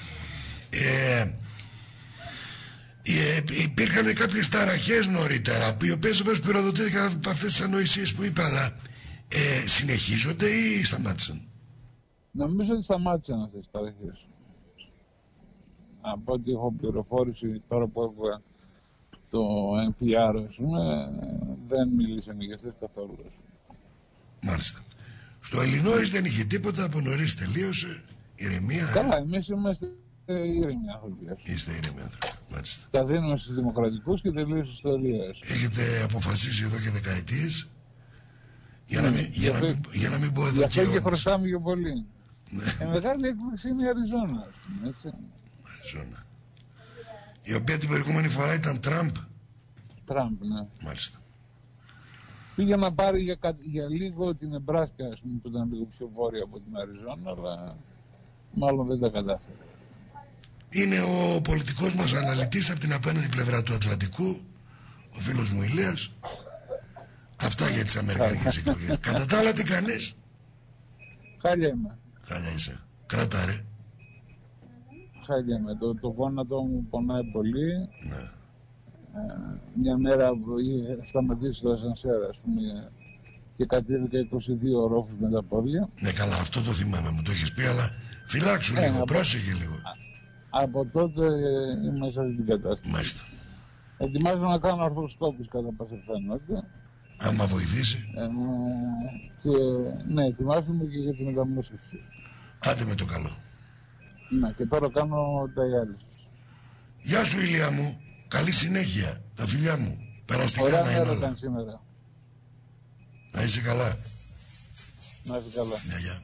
Υπήρχαν κάποιες ταραχές νωρίτερα, οι οποίες βέβαια πυροδοτήθηκαν από αυτές τις ανοησίες που είπα, αλλά συνεχίζονται ή σταμάτησαν? Νομίζω ότι σταμάτησαν αυτές τις ταραχές. Από ό,τι έχω πληροφόρηση τώρα που έχω το NPR, ας πούμε, δεν μίλησαν για αυτές καθόλου. Μάλιστα. Στο Ελληνόης δεν είχε τίποτα, από νωρίς τελείωσε, ηρεμία. Καλά, εμείς είμαστε ήρεμοι άνθρωποι. Είστε ήρεμοι άνθρωποι, μάλιστα. Τα δίνουμε στους δημοκρατικούς και τελείως ιστορίας. Έχετε αποφασίσει εδώ και δεκαετίες, για να μην πω εδώ γι' αυτό και και χρωστάμε πιο πολύ. Μεγάλη έκπληξη είναι η Αριζόνα, έτσι. Αριζόνα. Η οποία την προηγούμενη φορά ήταν Τραμπ. Τραμπ, ναι. Μάλιστα. Πήγε να πάρει για λίγο την Νεμπράσκα, ας πούμε, που ήταν λίγο πιο βόρεια από την Αριζόνα, αλλά μάλλον δεν τα κατάφερε. Είναι ο πολιτικός μας αναλυτής από την απέναντι πλευρά του Ατλαντικού, ο φίλος μου Ηλίας. Αυτά για τις αμερικανικές εκλογές. Κατά τα άλλα τι κάνεις? Χάλια είμαι. Χάλια είσαι. Κράτα ρε. Χάλια είμαι. Το γόνατο μου πονάει πολύ. Ναι. Μια μέρα είχε σταματήσει το ασανσέρ, ας πούμε, και κατέβηκα 22 ορόφους με τα πόδια. Ναι, καλά, αυτό το θυμάμαι, μου το έχεις πει, αλλά φυλάξου λίγο, πρόσεχε λίγο. Από τότε είμαι σε αυτή την κατάσταση. Μάλιστα. Ετοιμάζω να κάνω αρθροσκόπηση κατά πάσα πιθανότητα. Άμα βοηθήσει. Και ναι, ετοιμάζομαι και για τη μεταμόσχευση. Άντε με το καλό. Ναι, και τώρα κάνω διάλυση. Γεια σου Ηλία μου. Καλή συνέχεια. Τα φιλιά μου. Περαστικά να είναι όλα. Σήμερα. Να είσαι καλά. Να είσαι καλά. Γεια, γεια.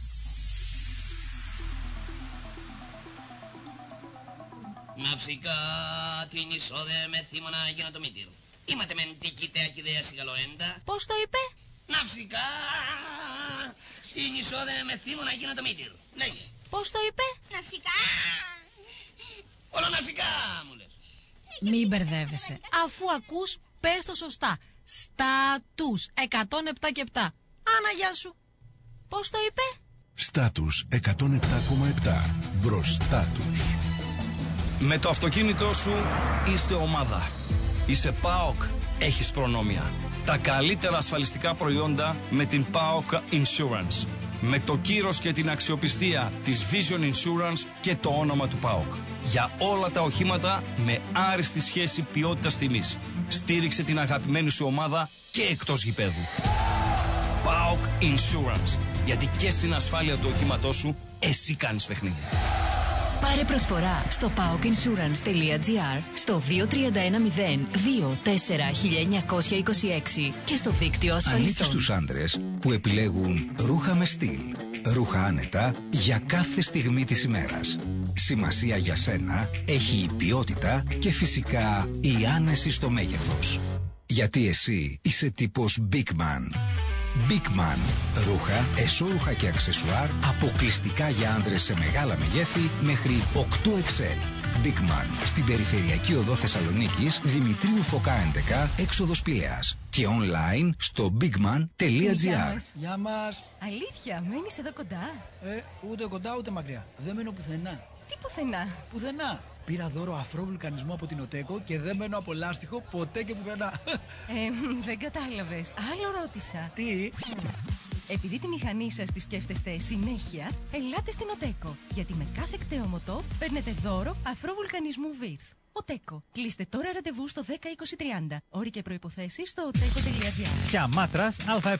Ναυσικά την εισόδε με θύμωνα για να το μήτυρ. Είμαστε μεν τικητέα και ιδέα σιγαλοέντα. Πώς το είπε? Ναυσικά την εισόδε με θύμωνα για να το μήτυρ. Λέγε. Πώς το είπε? Ναυσικά. Όλο ναυσικά μου λες. Μην μπερδεύεσαι. Αφού ακούς, πες το σωστά. Στάτους 107 και 7. Άνα, γεια σου. Πώς το είπε? Στάτους 107,7. Μπροστά τους. Με το αυτοκίνητό σου είστε ομάδα. Είσαι ΠΑΟΚ, έχεις προνόμια. Τα καλύτερα ασφαλιστικά προϊόντα με την ΠΑΟΚ Insurance. Με το κύρος και την αξιοπιστία της Vision Insurance και το όνομα του ΠΑΟΚ. Για όλα τα οχήματα με άριστη σχέση ποιότητας τιμής. Στήριξε την αγαπημένη σου ομάδα και εκτός γηπέδου. ΠΑΟΚ Insurance. Γιατί και στην ασφάλεια του οχήματός σου εσύ κάνεις παιχνίδι. Πάρε προσφορά στο paokinsurance.gr, στο 2310 2 4 1926 και στο δίκτυο ασφαλιστών. Ανήκει στους άντρες που επιλέγουν ρούχα με στυλ. Ρούχα άνετα για κάθε στιγμή της ημέρας. Σημασία για σένα έχει η ποιότητα και φυσικά η άνεση στο μέγεθος. Γιατί εσύ είσαι τύπος Big Man. Big Man. Ρούχα, εσώρουχα και αξεσουάρ αποκλειστικά για άντρες σε μεγάλα μεγέθη μέχρι 8XL. Big Man. Στην περιφερειακή οδό Θεσσαλονίκης, Δημητρίου Φωκά 11, έξοδος Πηλαίας. Και online στο bigman.gr. Γεια μας. Αλήθεια, μένεις εδώ κοντά? Ούτε κοντά ούτε μακριά. Δεν μένω πουθενά. Τι πουθενά? Πουθενά. Πήρα δώρο αφροβουλκανισμό από την ΟΤΕΚΟ και δεν μένω από λάστιχο ποτέ και πουθενά. Δεν κατάλαβες. Άλλο ρώτησα. Τι? Επειδή τη μηχανή σας τη σκέφτεστε συνέχεια, ελάτε στην ΟΤΕΚΟ. Γιατί με κάθε κτέωμοτό παίρνετε δώρο αφροβουλκανισμού Βίρθ. ΟΤΕΚΟ. Κλείστε τώρα ραντεβού στο 102030. Όροι και προϋποθέσεις στο oteco.gr. Σκιαμάτρας ΑΕ.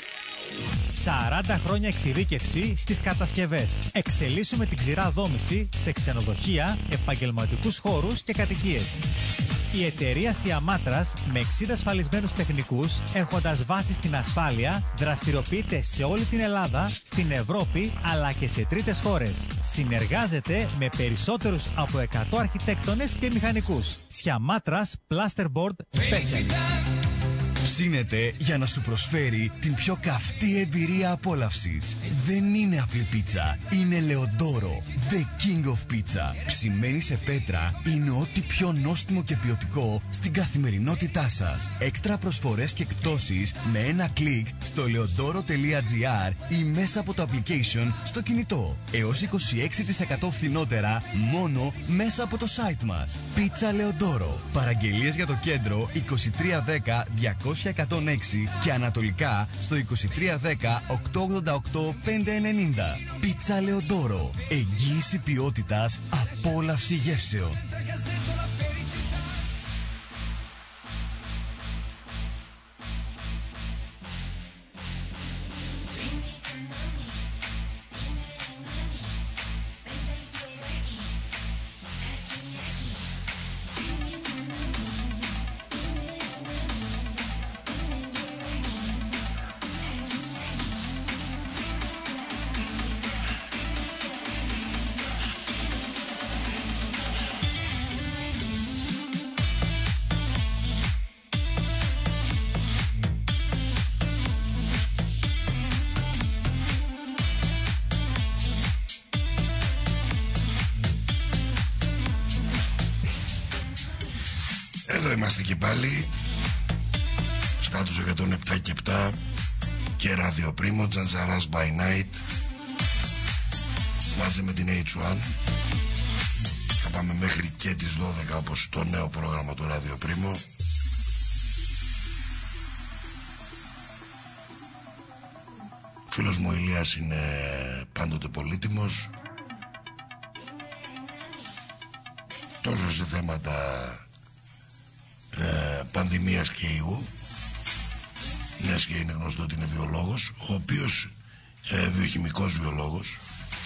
40 χρόνια εξειδίκευση στις κατασκευές. Εξελίσσουμε την ξηρά δόμηση σε ξενοδοχεία, επαγγελματικούς χώρους και κατοικίες. Η εταιρεία Siamatras με 60 ασφαλισμένους τεχνικούς, έχοντας βάση στην ασφάλεια, δραστηριοποιείται σε όλη την Ελλάδα, στην Ευρώπη αλλά και σε τρίτες χώρες. Συνεργάζεται με περισσότερους από 100 αρχιτέκτονες και μηχανικούς. Siamatras Plasterboard Specialist. Ψήνεται για να σου προσφέρει την πιο καυτή εμπειρία απόλαυσης. Δεν είναι απλή πίτσα, είναι Λεοντόρο, the king of pizza. Ψημένη σε πέτρα, είναι ό,τι πιο νόστιμο και ποιοτικό στην καθημερινότητά σας. Έξτρα προσφορές και εκπτώσεις με ένα κλικ στο leodoro.gr ή μέσα από το application στο κινητό. Έως 26% φθηνότερα μόνο μέσα από το site μας. Πίτσα Λεοντόρο. Παραγγελίες για το κέντρο 2310 200 106 και ανατολικά στο 2310 888 590. Πίτσα Λεοντόρο. Εγγύηση ποιότητας, απόλαυση γεύσεων. Εδώ είμαστε και πάλι. Στάτους 107 και 7 και ράδιο Πρίμο, Τζαντζαράς by night μαζί με την H1. Θα πάμε μέχρι και τις 12 όπως το νέο πρόγραμμα του ράδιο Πρίμο. Ο φίλος μου Ηλίας είναι πάντοτε πολύτιμος, τόσο σε θέματα πανδημίας και ιού, μιας και είναι γνωστό ότι είναι βιολόγος, ο οποίος βιοχημικός βιολόγος,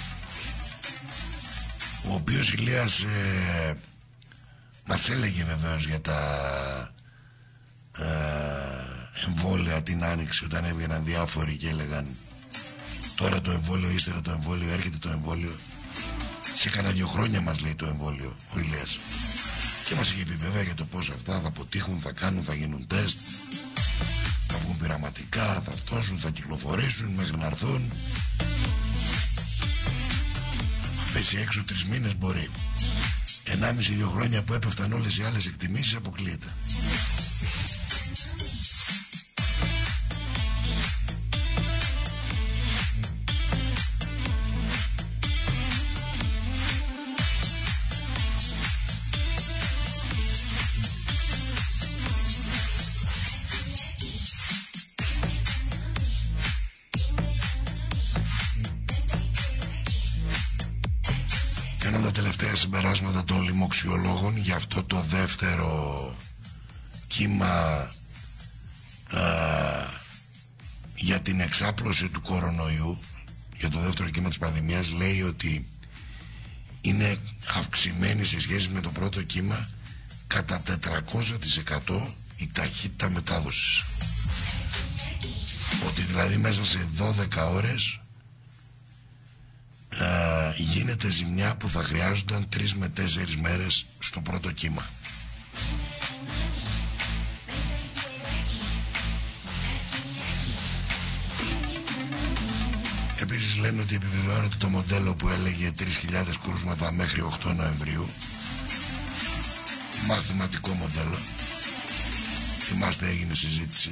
ο οποίος Ηλίας μας έλεγε βεβαίως για τα εμβόλια την Άνοιξη, όταν έβγαιναν διάφοροι και έλεγαν τώρα το εμβόλιο, ύστερα το εμβόλιο, έρχεται το εμβόλιο. Σε κανένα 2 χρόνια μας λέει το εμβόλιο ο Ηλίας. Και μας είχε πει βέβαια για το πώς αυτά θα αποτύχουν, θα κάνουν, θα γίνουν τεστ, θα βγουν πειραματικά, θα φτώσουν, θα κυκλοφορήσουν μέχρι να έρθουν. Πέσει έξω 3 μήνες μπορεί. 1,5-2 χρόνια που έπεφταν όλες οι άλλες εκτιμήσεις αποκλείεται. Τελευταία συμπεράσματα των λοιμοξιολόγων για αυτό το δεύτερο κύμα για την εξάπλωση του κορονοϊού, για το δεύτερο κύμα της πανδημίας, λέει ότι είναι αυξημένη σε σχέση με το πρώτο κύμα κατά 400% η ταχύτητα μετάδοσης. Ότι δηλαδή μέσα σε 12 ώρες γίνεται ζημιά που θα χρειάζονταν 3 με 4 μέρες στο πρώτο κύμα. Επίσης λένε ότι επιβεβαιώνεται το μοντέλο που έλεγε 3.000 κρούσματα μέχρι 8 Νοεμβρίου. Μαθηματικό μοντέλο. Θυμάστε, έγινε συζήτηση.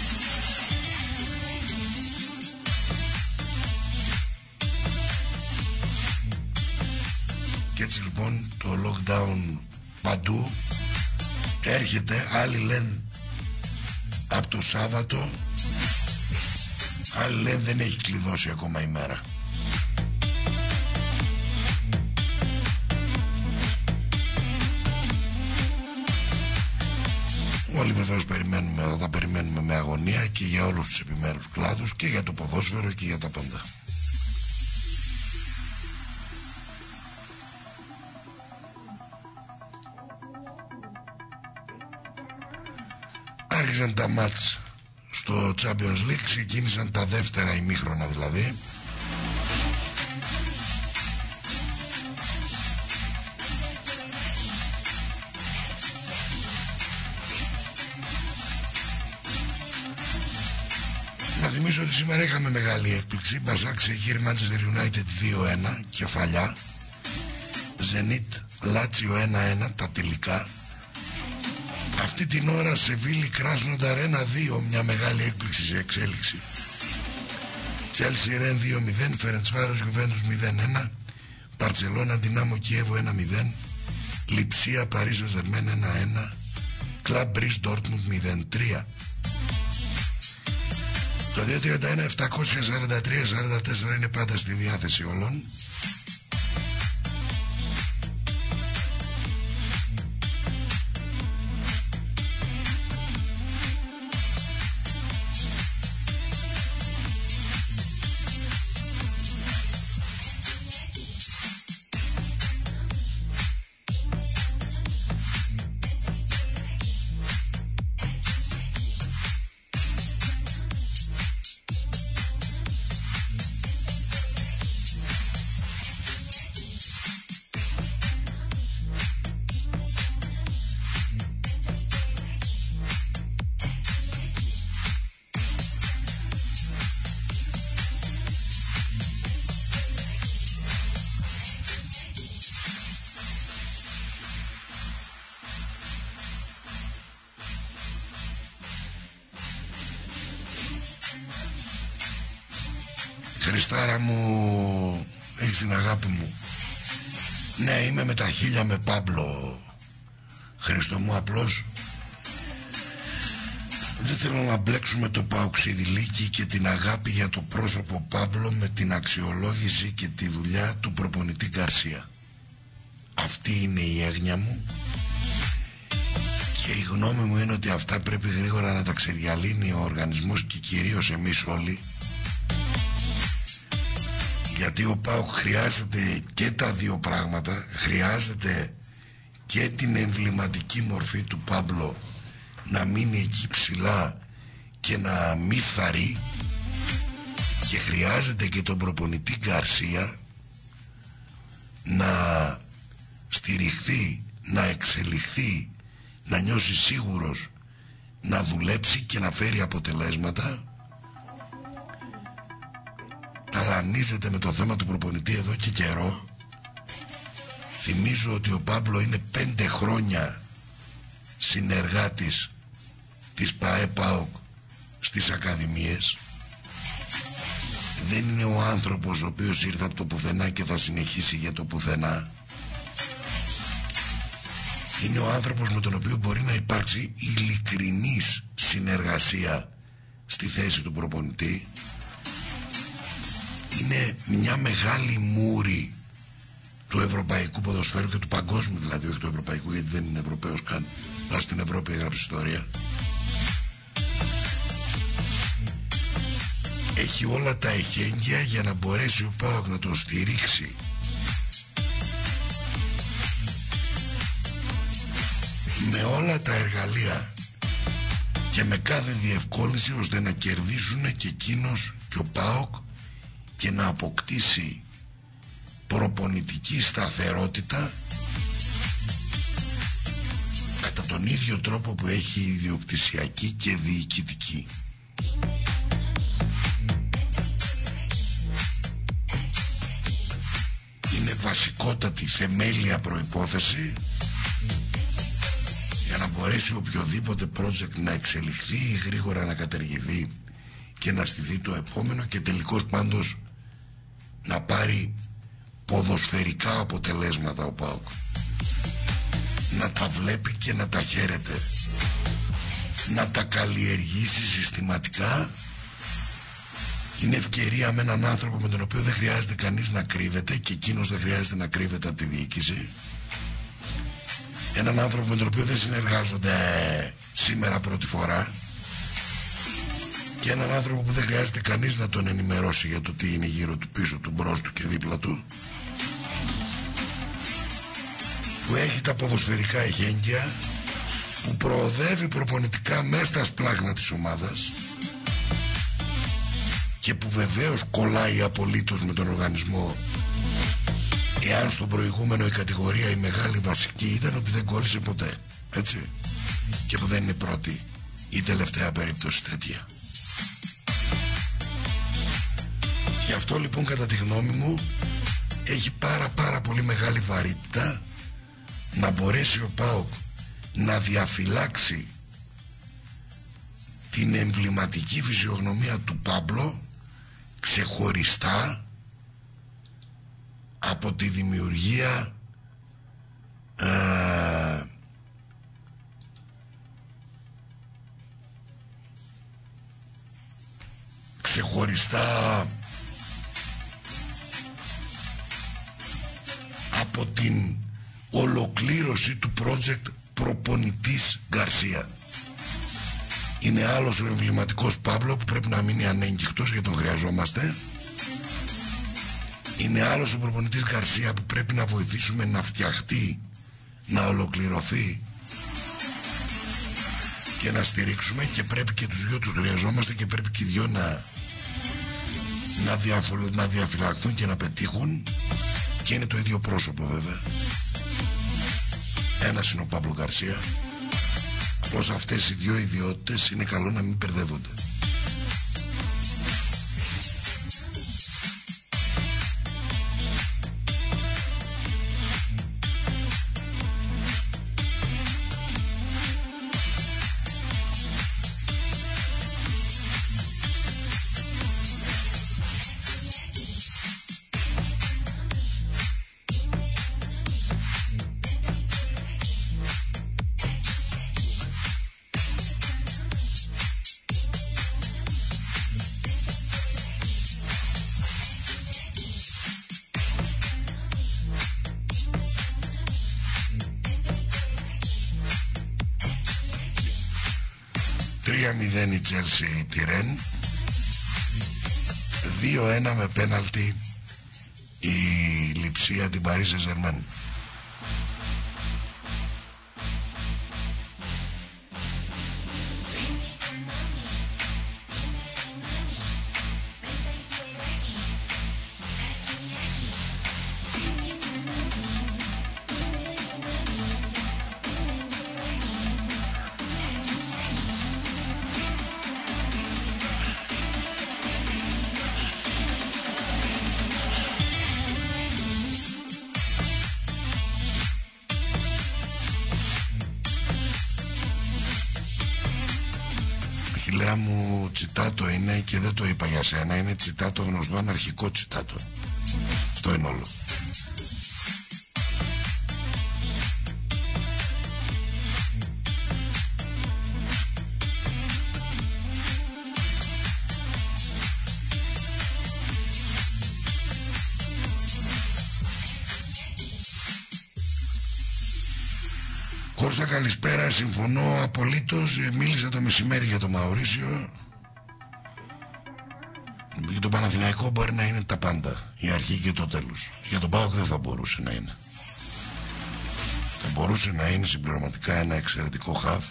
Και έτσι λοιπόν το lockdown παντού έρχεται. Άλλοι λένε από το Σάββατο, άλλοι λένε δεν έχει κλειδώσει ακόμα η μέρα. Όλοι βεβαίως περιμένουμε, θα τα περιμένουμε με αγωνία και για όλους τους επιμέρους κλάδους και για το ποδόσφαιρο και για τα πάντα. άρχισαν τα μάτς στο Champions League, ξεκίνησαν τα δεύτερα ημίχρονα δηλαδή. Να θυμίσω ότι σήμερα είχαμε μεγάλη έκπληξη. Μπασάκ ξεχείρει Manchester United 2-1, κεφαλιά. Zenit Λάτσιο 1-1, τα τελικά. Αυτή την ώρα Σεβίλη Κράσνονταρ 1-2, μια μεγάλη έκπληξη σε εξέλιξη. Chelsea Ρεν 2-0, Φερεντσβάρος Γιουβέντους 0-1, Μπαρτσελώνα Ντινάμο Κιέβο 1-0, Λιψία Παρίσι Σεν-Ζερμέν 1-1, Κλαμπ Μπρις Ντόρτμουντ 0-3. Το 231-743-44 είναι πάντα στη διάθεση όλων. Χριστάρα μου, έχεις την αγάπη μου. Ναι, είμαι με τα χίλια με Πάμπλο, Χριστό μου, απλώς δεν θέλω να μπλέξουμε το παουξιδηλίκι και την αγάπη για το πρόσωπο Πάμπλο με την αξιολόγηση και τη δουλειά του προπονητή Γκαρσία. Αυτή είναι η έγνοια μου και η γνώμη μου είναι ότι αυτά πρέπει γρήγορα να τα ξεδιαλύνει ο οργανισμός και κυρίως εμείς όλοι, γιατί ο ΠΑΟΚ χρειάζεται και τα δύο πράγματα. Χρειάζεται και την εμβληματική μορφή του Πάμπλο να μείνει εκεί ψηλά και να μη φθαρεί, και χρειάζεται και τον προπονητή Γκαρσία να στηριχθεί, να εξελιχθεί, να νιώσει σίγουρος, να δουλέψει και να φέρει αποτελέσματα. Ταλανίζεται με το θέμα του προπονητή εδώ και καιρό. Θυμίζω ότι ο Πάμπλο είναι 5 χρόνια συνεργάτης της ΠΑΕ-ΠΑΟΚ στις ακαδημίες. Δεν είναι ο άνθρωπος ο οποίος ήρθε από το πουθενά και θα συνεχίσει για το πουθενά. Είναι ο άνθρωπος με τον οποίο μπορεί να υπάρξει ειλικρινής συνεργασία στη θέση του προπονητή. Είναι μια μεγάλη μούρη του ευρωπαϊκού ποδοσφαίρου και του παγκόσμιου, δηλαδή, όχι του ευρωπαϊκού, γιατί δεν είναι Ευρωπαίος καν, αλλά στην Ευρώπη έγραψε ιστορία. Έχει όλα τα εχέγγυα για να μπορέσει ο ΠΑΟΚ να τον στηρίξει με όλα τα εργαλεία και με κάθε διευκόλυνση, ώστε να κερδίσουν και εκείνος και ο ΠΑΟΚ και να αποκτήσει προπονητική σταθερότητα κατά τον ίδιο τρόπο που έχει ιδιοκτησιακή και διοικητική. Είναι βασικότατη θεμέλια προϋπόθεση για να μπορέσει οποιοδήποτε project να εξελιχθεί ή γρήγορα να κατεργηθεί και να στηθεί το επόμενο, και τελικώς πάντως να πάρει ποδοσφαιρικά αποτελέσματα ο ΠΑΟΚ, να τα βλέπει και να τα χαίρεται, να τα καλλιεργήσει συστηματικά. Είναι ευκαιρία με έναν άνθρωπο με τον οποίο δεν χρειάζεται κανείς να κρύβεται και εκείνος δεν χρειάζεται να κρύβεται από τη διοίκηση. Έναν άνθρωπο με τον οποίο δεν συνεργάζονται σήμερα πρώτη φορά, και έναν άνθρωπο που δεν χρειάζεται κανείς να τον ενημερώσει για το τι είναι γύρω του, πίσω του, μπρος του και δίπλα του, που έχει τα ποδοσφαιρικά εχέγγυα που προοδεύει προπονητικά μέσα στα σπλάχνα της ομάδας και που βεβαίως κολλάει απολύτως με τον οργανισμό, εάν στον προηγούμενο η κατηγορία η μεγάλη βασική ήταν ότι δεν κόλλησε ποτέ, έτσι, και που δεν είναι πρώτη ή τελευταία περίπτωση τέτοια. Γι' αυτό λοιπόν κατά τη γνώμη μου έχει πάρα πολύ μεγάλη βαρύτητα να μπορέσει ο ΠΑΟΚ να διαφυλάξει την εμβληματική φυσιογνωμία του Πάμπλο ξεχωριστά από τη δημιουργία ξεχωριστά από την ολοκλήρωση του project προπονητής Γκαρσία. Είναι άλλος ο εμβληματικός Πάμπλο που πρέπει να μείνει ανέγκυχτος γιατί τον χρειαζόμαστε. Είναι άλλος ο προπονητής Γκαρσία που πρέπει να βοηθήσουμε να φτιαχτεί, να ολοκληρωθεί και να στηρίξουμε, και πρέπει και τους δυο τους χρειαζόμαστε και πρέπει και οι δυο να διαφυλαχθούν και να πετύχουν, και είναι το ίδιο πρόσωπο βέβαια. Ένας είναι ο Παύλο Γκαρσία. Απλώς αυτές οι δύο ιδιότητες είναι καλό να μην μπερδεύονται. Η Chelsea τη Ρεν, 2-1 με πέναλτι η Λειψία την Paris Saint-Germain. Λέα μου, τσιτάτο είναι, και δεν το είπα για σένα, είναι τσιτάτο γνωστό, αναρχικό τσιτάτο. Αυτό είναι όλο. Κώστα, καλησπέρα, συμφωνώ απολύτως. Μίλησα το μεσημέρι για το Μαουρίσιο. Για το Παναθηναϊκό μπορεί να είναι τα πάντα, η αρχή και το τέλος. Για τον ΠΑΟΚ δεν θα μπορούσε να είναι. Θα μπορούσε να είναι συμπληρωματικά ένα εξαιρετικό χαφ,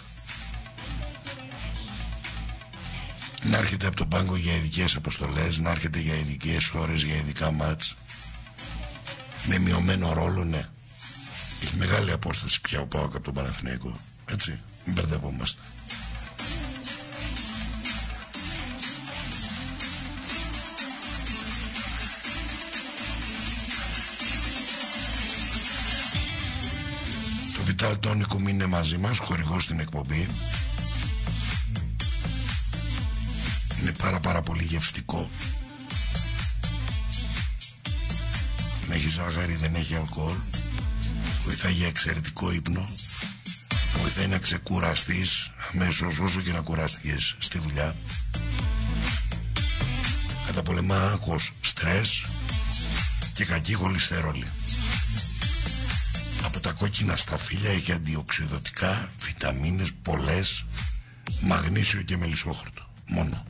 να έρχεται από τον πάγκο για ειδικές αποστολές, να έρχεται για ειδικές ώρες, για ειδικά μάτς, με μειωμένο ρόλο, ναι. Έχει μεγάλη απόσταση πια ο ΠΑΟΚ από τον Παναθηναϊκό. Έτσι, μην μπερδευόμαστε. Το Βιτάλ Τόνικουμ είναι μαζί μας, χορηγός στην εκπομπή. Είναι πάρα πολύ γευστικό. Δεν έχει ζάχαρη, δεν έχει αλκοόλ. Βοηθάει για εξαιρετικό ύπνο. Βοηθάει να ξεκουραστείς αμέσως, όσο και να κουράστηκες στη δουλειά. Καταπολεμά άγχος, στρες και κακή χολυστερόλη. Από τα κόκκινα σταφύλια έχει αντιοξειδωτικά, βιταμίνες πολλές, μαγνήσιο και μελισσόχορτο. Μόνο.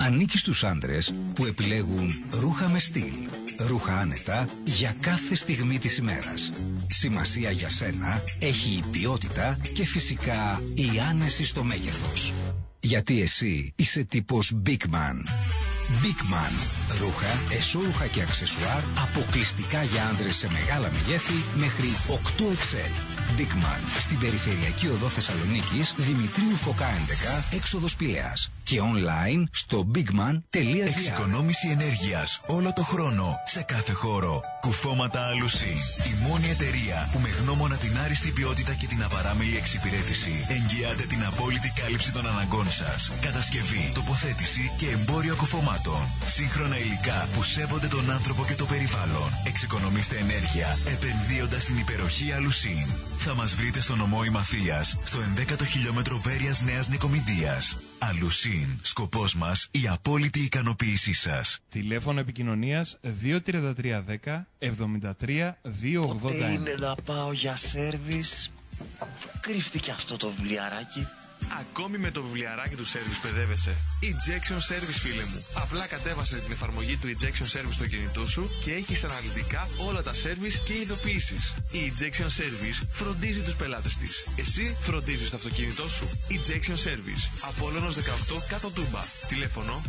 ανήκει στους άντρες που επιλέγουν ρούχα με στυλ. Ρούχα άνετα για κάθε στιγμή της ημέρας. Σημασία για σένα έχει η ποιότητα και φυσικά η άνεση στο μέγεθος. Γιατί εσύ είσαι τύπος Big Man. Big Man. Ρούχα, εσώρουχα και αξεσουάρ αποκλειστικά για άντρες σε μεγάλα μεγέθη μέχρι 8XL. Big Man. Στην περιφερειακή οδό Θεσσαλονίκης, Δημητρίου Φωκά 11, έξοδος Πηλαίας. Και online στο bigman.gr. Εξοικονόμηση ενέργειας όλο το χρόνο, σε κάθε χώρο. Κουφώματα Alusin. Η μόνη εταιρεία που με γνώμονα την άριστη ποιότητα και την απαράμιλη εξυπηρέτηση εγγυάται την απόλυτη κάλυψη των αναγκών σας. Κατασκευή, τοποθέτηση και εμπόριο κουφωμάτων. Σύγχρονα υλικά που σέβονται τον άνθρωπο και το περιβάλλον. Εξοικονομήστε ενέργεια επενδύοντας στην υπεροχή Alusin. Θα μας βρείτε στο νομό Ημαθίας, στο 11ο χιλιόμετρο Βέρειας Νέας Νικομιδίας. Alusin. Σκοπός μας η απόλυτη ικανοποίησή σας. Τηλέφωνο επικοινωνίας 23310 73 281. Πότε είναι να πάω για σέρβις? Κρύφτηκε αυτό το βιβλιαράκι. Ακόμη με το βιβλιαράκι του Service παιδεύεσαι. Ejection Service, φίλε μου. Απλά κατέβασε την εφαρμογή του Ejection Service στο κινητό σου και έχεις αναλυτικά όλα τα service και ειδοποιήσεις. Η Ejection Service φροντίζει τους πελάτες της. Εσύ φροντίζεις το αυτοκίνητό σου. Ejection Service. Απόλλωνος 18 κάτω Τούμπα. Τηλέφωνο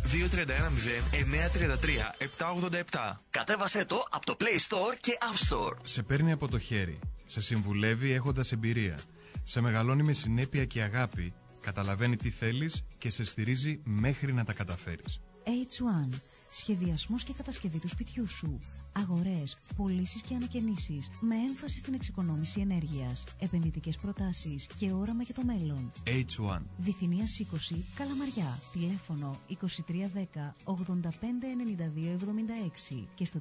2310-933-787. Κατέβασε το από το Play Store και App Store. Σε παίρνει από το χέρι. Σε συμβουλεύει έχοντας εμπειρία. Σε μεγαλώνει με συνέπεια και αγάπη. Καταλαβαίνει τι θέλεις και σε στηρίζει μέχρι να τα καταφέρεις. H1. Σχεδιασμός και κατασκευή του σπιτιού σου. Αγορές, πωλήσεις και ανακαινήσεις με έμφαση στην εξοικονόμηση ενέργειας. Επενδυτικές προτάσεις και όραμα για το μέλλον. H1. Βυθινίας 20, Καλαμαριά. Τηλέφωνο 2310 85 92 76 και στο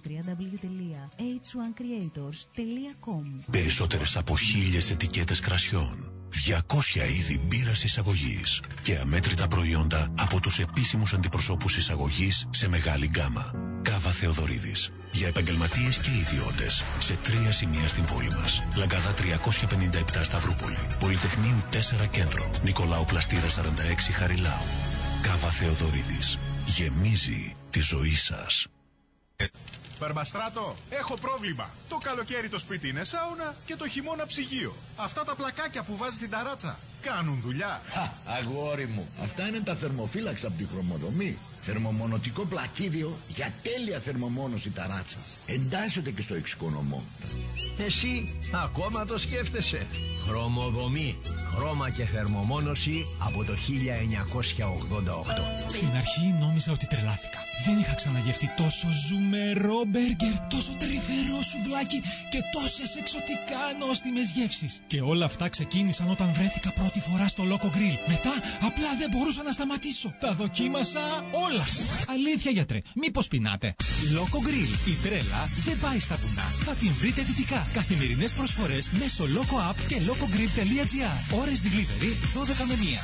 www.h1creators.com. Περισσότερες από 1000 ετικέτες κρασιών, 200 είδη μπύρας εισαγωγής και αμέτρητα προϊόντα από τους επίσημους αντιπροσώπους εισαγωγής σε μεγάλη γκάμα. Κάβα Θεοδωρίδης. Για επαγγελματίες και ιδιώτες σε 3 σημεία στην πόλη μας. Λαγκαδά 357 Σταυρούπολη. Πολυτεχνείου 4 Κέντρο. Νικολάου Πλαστήρα 46 Χαριλάου. Κάβα Θεοδωρίδης. Γεμίζει τη ζωή σας. Μπαρμπαστράτο, έχω πρόβλημα. Το καλοκαίρι το σπίτι είναι σάουνα και το χειμώνα ψυγείο. Αυτά τα πλακάκια που βάζεις στην ταράτσα κάνουν δουλειά? Αγόρι μου, αυτά είναι τα θερμοφύλαξ από τη χρωμοδομή. Θερμομονωτικό πλακίδιο για τέλεια θερμομόνωση ταράτσας. Εντάσσεται και στο εξοικονομώ. Εσύ ακόμα το σκέφτεσαι. Χρωμοδομή. Χρώμα και θερμομόνωση από το 1988. Στην αρχή νόμιζα ότι τρελάθηκα. Δεν είχα ξαναγευτεί τόσο ζουμερό μπέργκερ, τόσο τρυφερό σουβλάκι και τόσες εξωτικά νόστιμες γεύσεις. Και όλα αυτά ξεκίνησαν όταν βρέθηκα πρώτη φορά στο Loco Grill. Μετά απλά δεν μπορούσα να σταματήσω. Τα δοκίμασα όλα. Αλήθεια, γιατρέ, μήπως πεινάτε? Loco Grill. Η τρέλα δεν πάει στα βουνά. Θα την βρείτε δυτικά. Καθημερινές προσφορές μέσω Loco App και locogrill.gr. Ώρες delivery 12 με 1.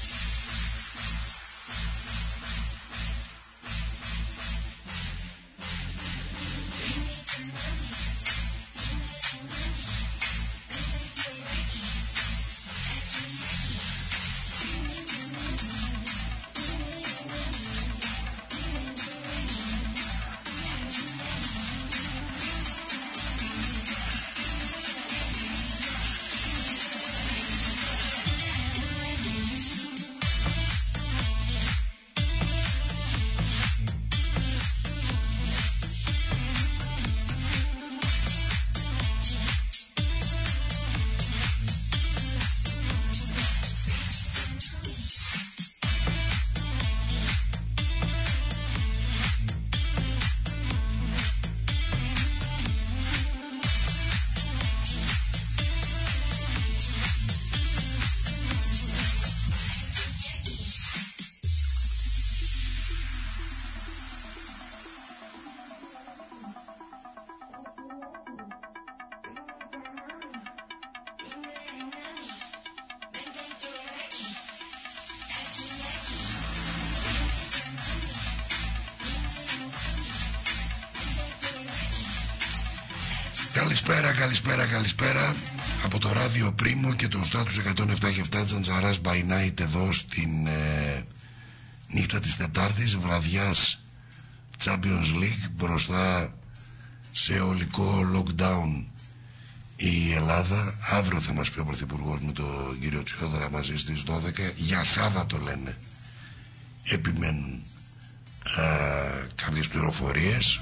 Καλησπέρα από το ράδιο Πρίμο και τον Στάτους 107 και 7 Τζαντζαράς by night εδώ στην Νύχτα της Τετάρτης, βραδιάς Champions League, μπροστά σε ολικό lockdown η Ελλάδα. Αύριο θα μας πει ο Πρωθυπουργός με τον κύριο Τσιόδρα μαζί στις 12. Για Σάββατο λένε, επιμένουν κάποιες πληροφορίες.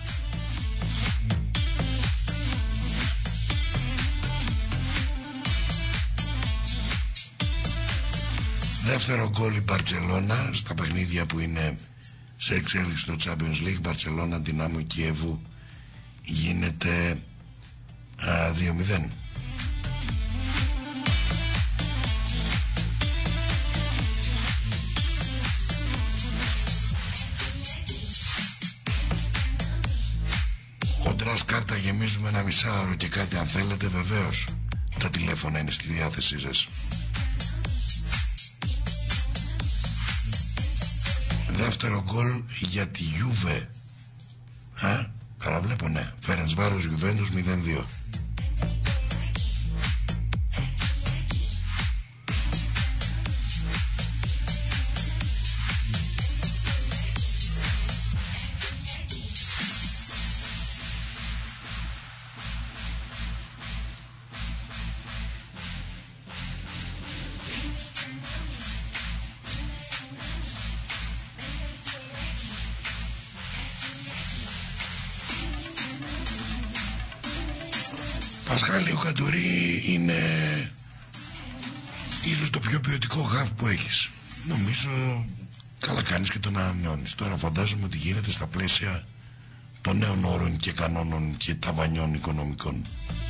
Δεύτερο γκολ η Μπαρτσελώνα στα παιχνίδια που είναι σε εξέλιξη στο Champions League. Μπαρτσελώνα Δυνάμο Κιέβου γίνεται 2-0. Χοντράς κάρτα γεμίζουμε ένα μισάωρο και κάτι αν θέλετε, βεβαίως. Τα τηλέφωνα είναι στη διάθεσή σας. Δεύτερο γκολ για τη Juve. Καλά βλέπω, ναι. Φερεντσβάρος Γιουβέντους 0-2. Πασχάλη, ο Καντουρί είναι ίσως το πιο ποιοτικό γαφ που έχεις. Νομίζω καλά κάνεις και τον ανανεώνεις. Τώρα φαντάζομαι ότι γίνεται στα πλαίσια των νέων όρων και κανόνων και ταβανιών οικονομικών.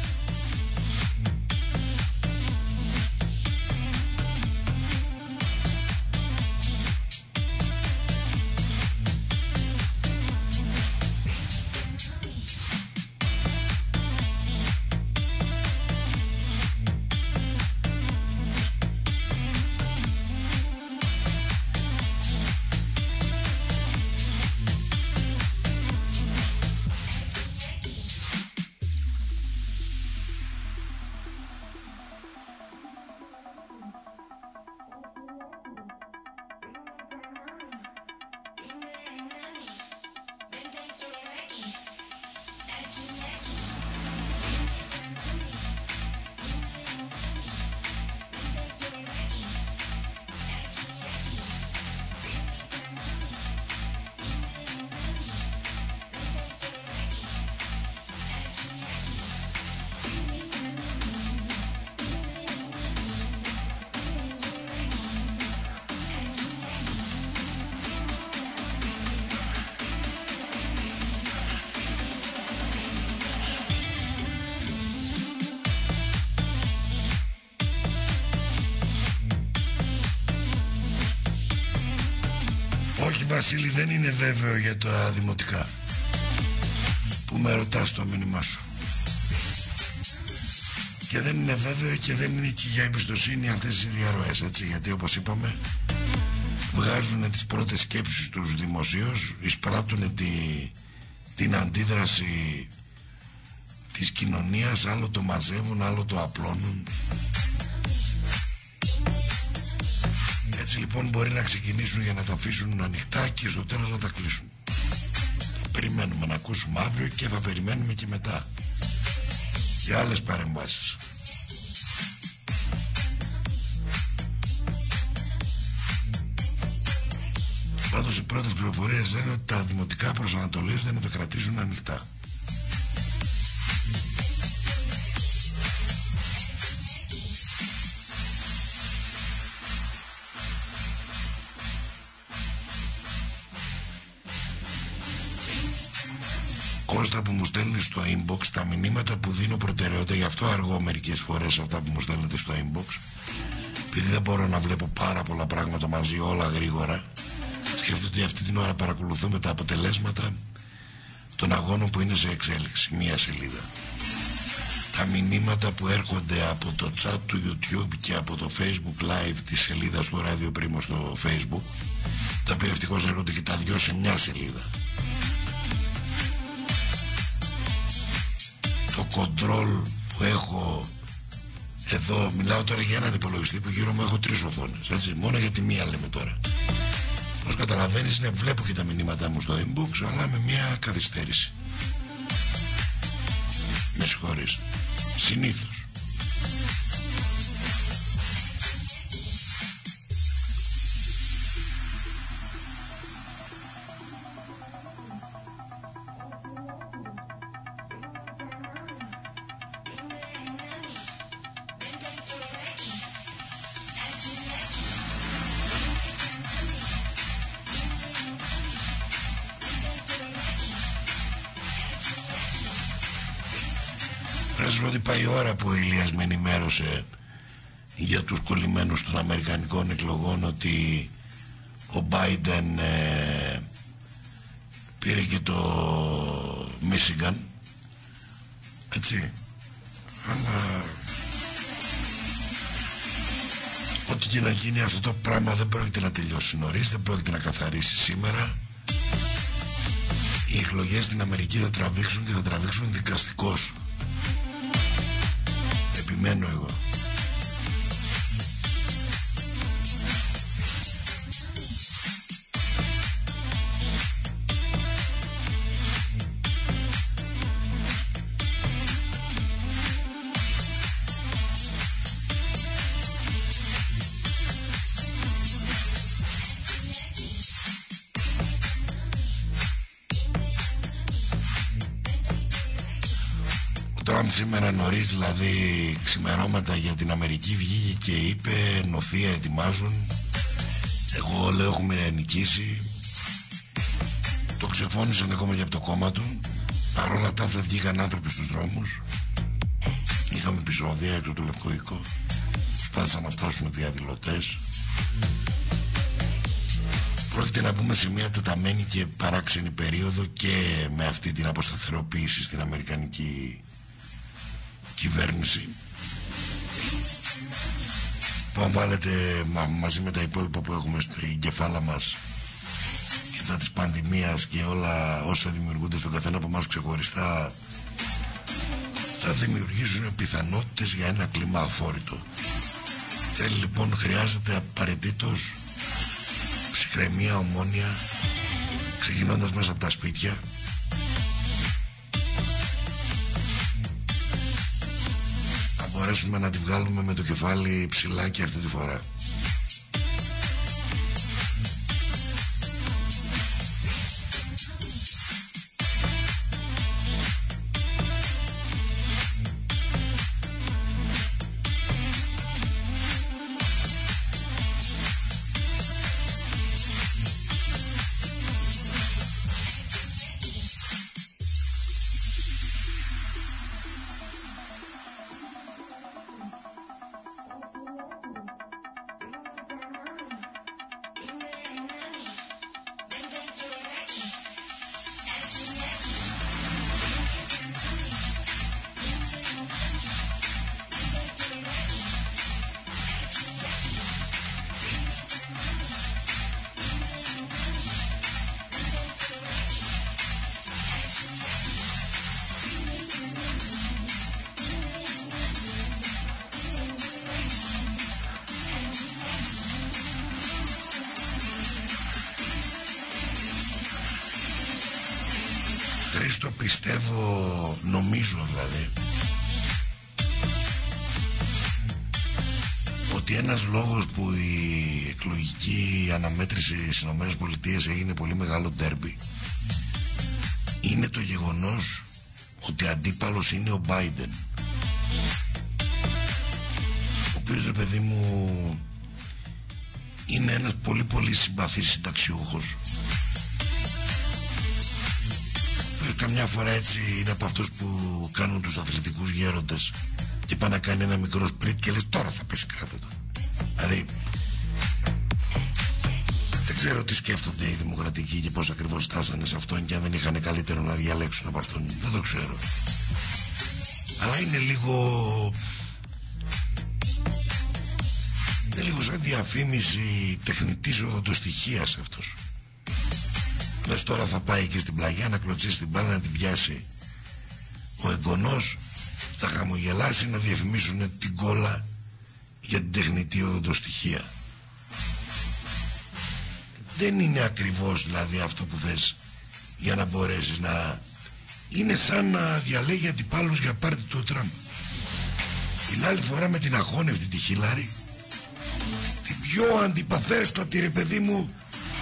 Όχι Βασίλη, δεν είναι βέβαιο για τα δημοτικά που με ρωτάς το μήνυμά σου. Και δεν είναι βέβαιο και δεν είναι και για εμπιστοσύνη αυτές οι διαρροές, έτσι, γιατί όπως είπαμε βγάζουν τις πρώτες σκέψεις τους δημοσίως, εισπράττουν την αντίδραση της κοινωνίας, άλλο το μαζεύουν, άλλο το απλώνουν. Έτσι λοιπόν μπορεί να ξεκινήσουν για να τα αφήσουν ανοιχτά και στο τέλος να τα κλείσουν. Περιμένουμε να ακούσουμε αύριο και θα περιμένουμε και μετά για άλλες παρεμβάσεις. Πάντως οι πρώτες πληροφορίες λένε ότι τα δημοτικά προσανατολίζονται να τα κρατήσουν ανοιχτά. Κώστα που μου στέλνει στο inbox τα μηνύματα που δίνω προτεραιότητα, γι' αυτό αργώ μερικές φορές αυτά που μου στέλνετε στο inbox, επειδή δεν μπορώ να βλέπω πάρα πολλά πράγματα μαζί όλα γρήγορα. Σκέφτομαι ότι αυτή την ώρα παρακολουθούμε τα αποτελέσματα των αγώνων που είναι σε εξέλιξη, μία σελίδα. Τα μηνύματα που έρχονται από το chat του YouTube και από το Facebook Live της σελίδας του Radio Primo στο Facebook, τα οποία ευτυχώς έρχονται και τα δυο σε μια σελίδα. Το control που έχω εδώ, μιλάω τώρα για έναν υπολογιστή που γύρω μου έχω 3 οθόνες, έτσι, μόνο για τη μία λέμε τώρα. Όπως καταλαβαίνεις, ναι, βλέπω και τα μηνύματά μου στο inbox, αλλά με μια καθυστέρηση. Με συγχωρείς. Συνήθως. Ότι πάει η ώρα που ο Ηλίας με ενημέρωσε για τους κολλημένους των αμερικανικών εκλογών ότι ο Biden πήρε και το Michigan, έτσι, αλλά ό,τι και να γίνει, αυτό το πράγμα δεν πρόκειται να τελειώσει νωρίς, δεν πρόκειται να καθαρίσει σήμερα. Οι εκλογές στην Αμερική θα τραβήξουν και θα τραβήξουν δικαστικώς. Επιμένω εγώ. Σήμερα νωρίς, δηλαδή ξημερώματα για την Αμερική, βγήκε και είπε νοθεία ετοιμάζουν. Εγώ λέω έχουμε νικήσει. Το ξεφώνησαν ακόμα και από το κόμμα του. Παρ' όλα τα αυτά βγήκαν άνθρωποι στους δρόμους. Είχαμε επεισόδια έξω του Λευκό Οίκο. Προσπάθησαν να φτάσουν διαδηλωτές. Πρόκειται να μπούμε σε μια τεταμένη και παράξενη περίοδο και με αυτή την αποσταθεροποίηση στην αμερικανική κυβέρνηση, που αν βάλετε μαζί με τα υπόλοιπα που έχουμε στην κεφάλα μας και τα της πανδημίας και όλα όσα δημιουργούνται στον καθένα από εμάς ξεχωριστά, θα δημιουργήσουν πιθανότητες για ένα κλίμα αφόρητο. Θέλει λοιπόν, χρειάζεται απαραίτητος ψυχραιμία, ομόνοια, ξεκινώντας μέσα από τα σπίτια. Μπορέσουμε να τη βγάλουμε με το κεφάλι ψηλά και αυτή τη φορά. Χρήστο, πιστεύω, νομίζω δηλαδή, ότι ένας λόγος που η εκλογική αναμέτρηση στις ΗΠΑ έγινε πολύ μεγάλο ντέρμπι είναι το γεγονός ότι αντίπαλος είναι ο Biden, ο οποίος, ρε παιδί μου, είναι ένας πολύ πολύ συμπαθής συνταξιούχος. Καμιά φορά έτσι είναι από αυτούς που κάνουν τους αθλητικούς γέροντες και πάνε να κάνει ένα μικρό σπριτ και λες τώρα θα πέσει, κράτα το. Δηλαδή δεν ξέρω τι σκέφτονται οι δημοκρατικοί και πώς ακριβώς στάσανε σε αυτόν και αν δεν είχαν καλύτερο να διαλέξουν από αυτόν, δεν το ξέρω. Αλλά είναι λίγο σαν διαφήμιση τεχνητής οδοντοστοιχείας αυτός. Λες τώρα θα πάει και στην πλαγιά να κλωτσίσει την μπάλα, να την πιάσει ο εγγονός, θα χαμογελάσει, να διαφημίσουν την κόλλα για την τεχνητή οδοντοστοιχεία. δεν είναι ακριβώς δηλαδή αυτό που θες για να μπορέσεις να... Είναι σαν να διαλέγει αντιπάλους για πάρτι του Τραμπ. Την άλλη φορά με την αχώνευτη τη Χίλαρη, την πιο αντιπαθέστατη, ρε παιδί μου,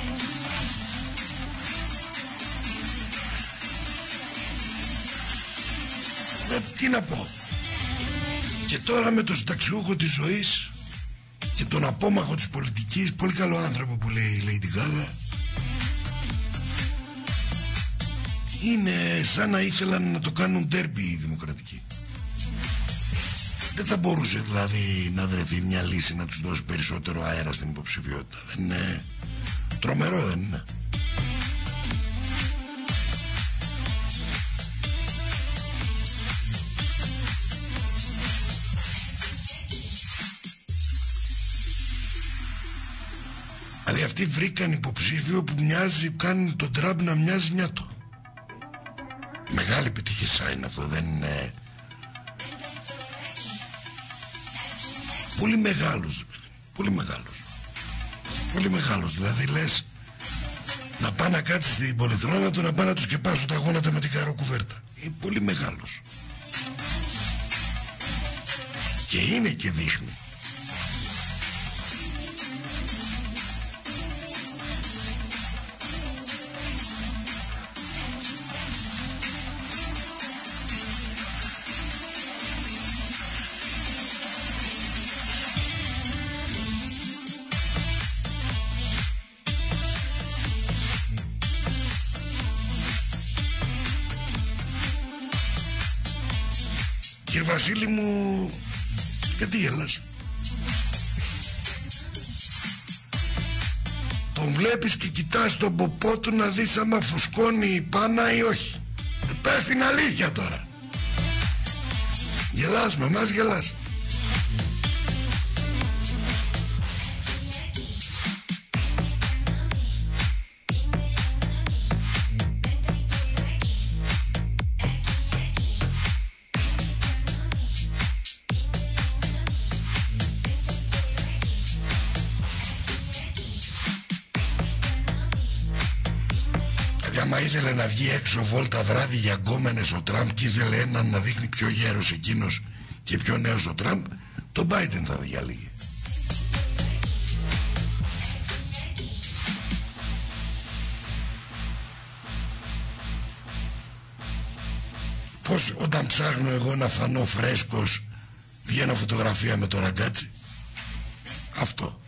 τι να πω. Και τώρα με τον συνταξιούχο της ζωής και τον απόμαχο της πολιτικής, πολύ καλό άνθρωπο που λέει η Lady Gaga, είναι σαν να ήθελαν να το κάνουν ντέρμπι οι δημοκρατικοί. Δεν θα μπορούσε δηλαδή να βρεθεί μια λύση να τους δώσει περισσότερο αέρα στην υποψηφιότητα? Δεν είναι τρομερό, δεν είναι? Δηλαδή αυτοί βρήκαν υποψήφιο που μοιάζει, κάνει τον Τραμπ να μοιάζει νιάτο. Μεγάλη επιτυχία είναι αυτό, δεν είναι? Πολύ μεγάλος, πολύ μεγάλος. Πολύ μεγάλος, δηλαδή λες να πάει να κάτσει στην πολυθρόνα του, να πάει να του σκεπάσω τα γόνατα με την καροκουβέρτα. Είναι πολύ μεγάλος. Και είναι και δείχνει. Κύριε Βασίλη μου, γιατί γελάς? Τον βλέπεις και κοιτάς τον ποπό του να δεις άμα φουσκώνει η πάνα ή όχι. Πες την αλήθεια τώρα. Γελάς με εμάς, γελάς? Άμα ήθελε να βγει έξω βόλτα βράδυ για γκόμενες ο Τραμπ και ήθελε έναν να δείχνει πιο γέρος εκείνος και πιο νέος ο Τραμπ, τον Biden θα διαλύει. Πώς όταν ψάχνω εγώ να φανώ φρέσκος βγαίνω φωτογραφία με το ραγκάτσι? Αυτό.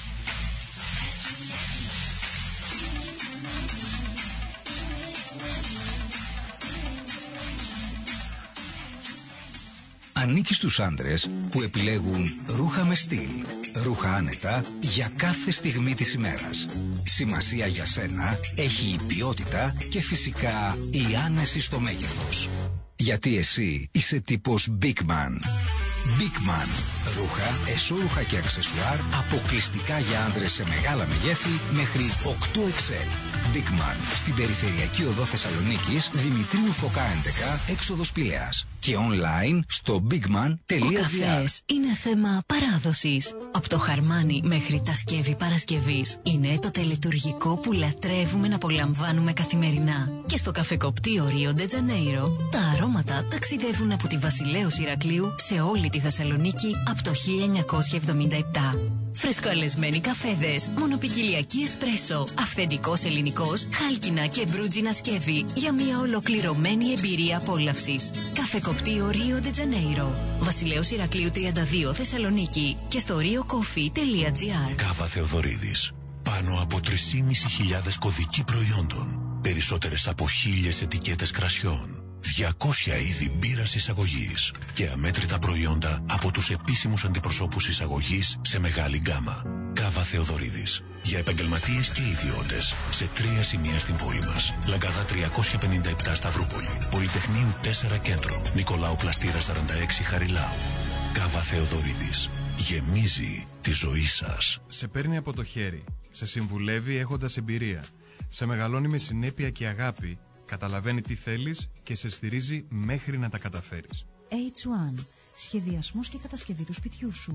Ανήκει στους άντρες που επιλέγουν ρούχα με στυλ, ρούχα άνετα για κάθε στιγμή της ημέρας. Σημασία για σένα έχει η ποιότητα και φυσικά η άνεση στο μέγεθος. Γιατί εσύ είσαι τύπος Big Man. Big Man. Ρούχα, εσώρουχα και αξεσουάρ αποκλειστικά για άντρες σε μεγάλα μεγέθη μέχρι 8XL. Big Man. Στην περιφερειακή οδό Θεσσαλονίκης, Δημητρίου Φωκά 11, έξοδος Πηλαίας. Και online στο bigman.gr. Ο καφές είναι θέμα παράδοσης. Από το χαρμάνι μέχρι τα σκεύη Παρασκευής είναι το τελετουργικό που λατρεύουμε να απολαμβάνουμε καθημερινά. Και στο καφεκοπτείο Ρίο ντε Τζανέιρο τα αρώματα ταξιδεύουν από τη Βασιλέως Ηρακλείου σε όλη τη Θεσσαλονίκη από το 1977. Φρεσκοαλεσμένοι καφέδες, μονοπικιλιακή εσπρέσο, αυθεντικός ελληνικός, χάλκινα και μπρούτζινα σκεύη για μια ολοκληρωμένη εμπειρία απόλαυσης. Καφεκοπτείο Ρίο ντε Τζανέιρο, Βασιλέως Ηρακλείου 32 Θεσσαλονίκη και στο riocoffee.gr. Κάβα Θεοδωρίδης. Πάνω από 3.500 κωδικοί προϊόντων. Περισσότερες από 1.000 ετικέτες κρασιών. 200 είδη μπύρας εισαγωγής και αμέτρητα προϊόντα από τους επίσημους αντιπροσώπους εισαγωγής σε μεγάλη γκάμα. Κάβα Θεοδωρίδης. Για επαγγελματίες και ιδιώτες σε 3 σημεία στην πόλη μας. Λαγκαδά 357 Σταυρούπολη. Πολυτεχνείου 4 Κέντρο. Νικολάου Πλαστήρα 46 Χαριλάου. Κάβα Θεοδωρίδης. Γεμίζει τη ζωή σας. Σε παίρνει από το χέρι. Σε συμβουλεύει έχοντας εμπειρία. Σε μεγαλώνει με συνέπεια και αγάπη. Καταλαβαίνει τι θέλεις και σε στηρίζει μέχρι να τα καταφέρεις. H1. Σχεδιασμός και κατασκευή του σπιτιού σου.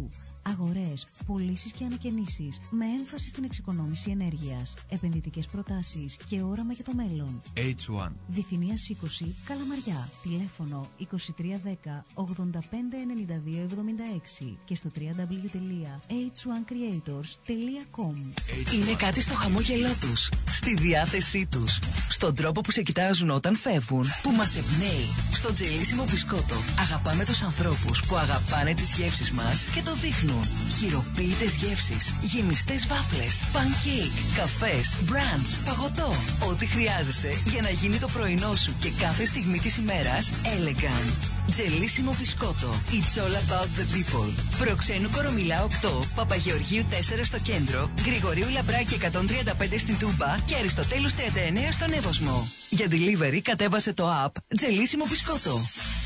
Αγορές, πωλήσεις και ανακαινήσεις με έμφαση στην εξοικονόμηση ενέργειας. Επενδυτικές προτάσεις και όραμα για το μέλλον. H1. Διθηνίας 20, Καλαμαριά. Τηλέφωνο 2310 859276 και στο www.h1creators.com. Είναι κάτι στο χαμόγελό τους, στη διάθεσή τους, στον τρόπο που σε κοιτάζουν όταν φεύγουν, που μας εμπνέει. Στο τζελίσιμο μπισκότο αγαπάμε τους ανθρώπους που αγαπάνε τις γεύσεις μας και το δείχνουν. Χειροποίητες γεύσεις, γεμιστές βάφλες, pancake, καφές, brunch, παγωτό. Ό,τι χρειάζεσαι για να γίνει το πρωινό σου και κάθε στιγμή της ημέρας elegant. Τζελίσιμο μπισκότο. It's all about the people. Προξένου Κορομιλά 8, Παπαγεωργίου 4 στο κέντρο, Γρηγορίου Λαμπράκη 135 στην Τούμπα και Αριστοτέλους 39 στον Εύωσμο. Για delivery κατέβασε το app Τζελίσιμο μπισκότο.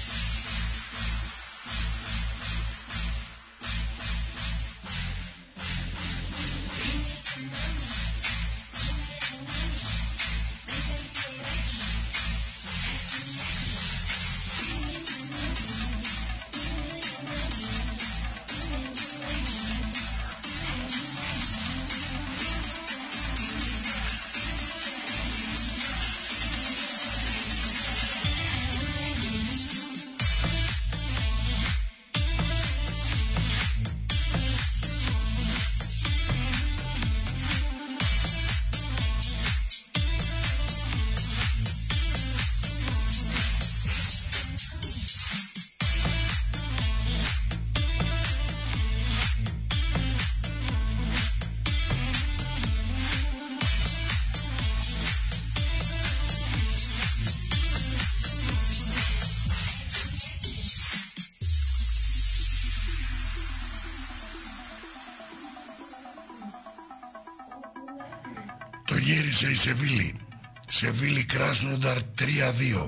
Το γύρισε η Σεβίλη. Σεβίλη Κράσνονταρ 3-2.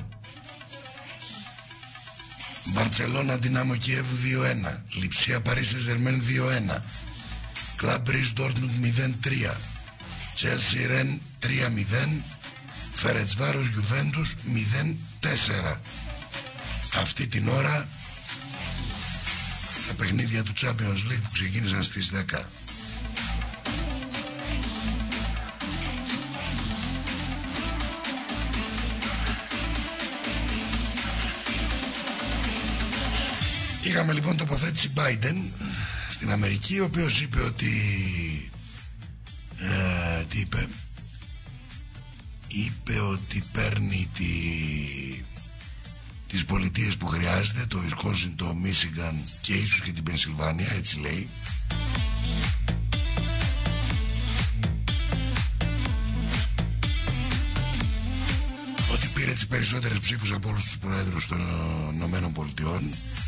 Μπαρτσελώνα Δυνάμο Κιέβου 2-1. Λιψία Παρί Σεν-Ζερμέν 2-1. Κλαμπ Μπρίζ Ντόρτμουντ 0-3. Τσέλσι Ρεν 3-0. Φερετσβάρος Γιουβέντους 0-4. Αυτή την ώρα τα παιχνίδια του Champions League που ξεκίνησαν στις 10. Είχαμε λοιπόν τοποθέτηση Biden στην Αμερική, ο οποίος είπε ότι τι είπε? Είπε ότι παίρνει τις πολιτείες που χρειάζεται, το Ισκόνσιν, το Μίσιγκαν και ίσως και την Πενσιλβάνια, έτσι λέει. Ότι πήρε τις περισσότερες ψήφους από όλους τους προέδρους των Ηνωμένων Πολιτειών.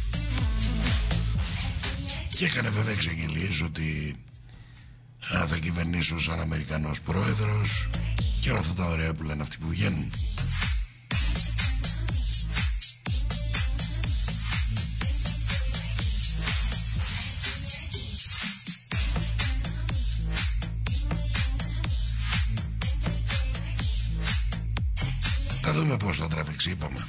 Και έκανε βέβαια εξαγγελίες ότι θα κυβερνήσω σαν Αμερικανός πρόεδρος και όλα αυτά τα ωραία που λένε αυτοί που βγαίνουν. Θα δούμε πώς θα τραβήξει, είπαμε.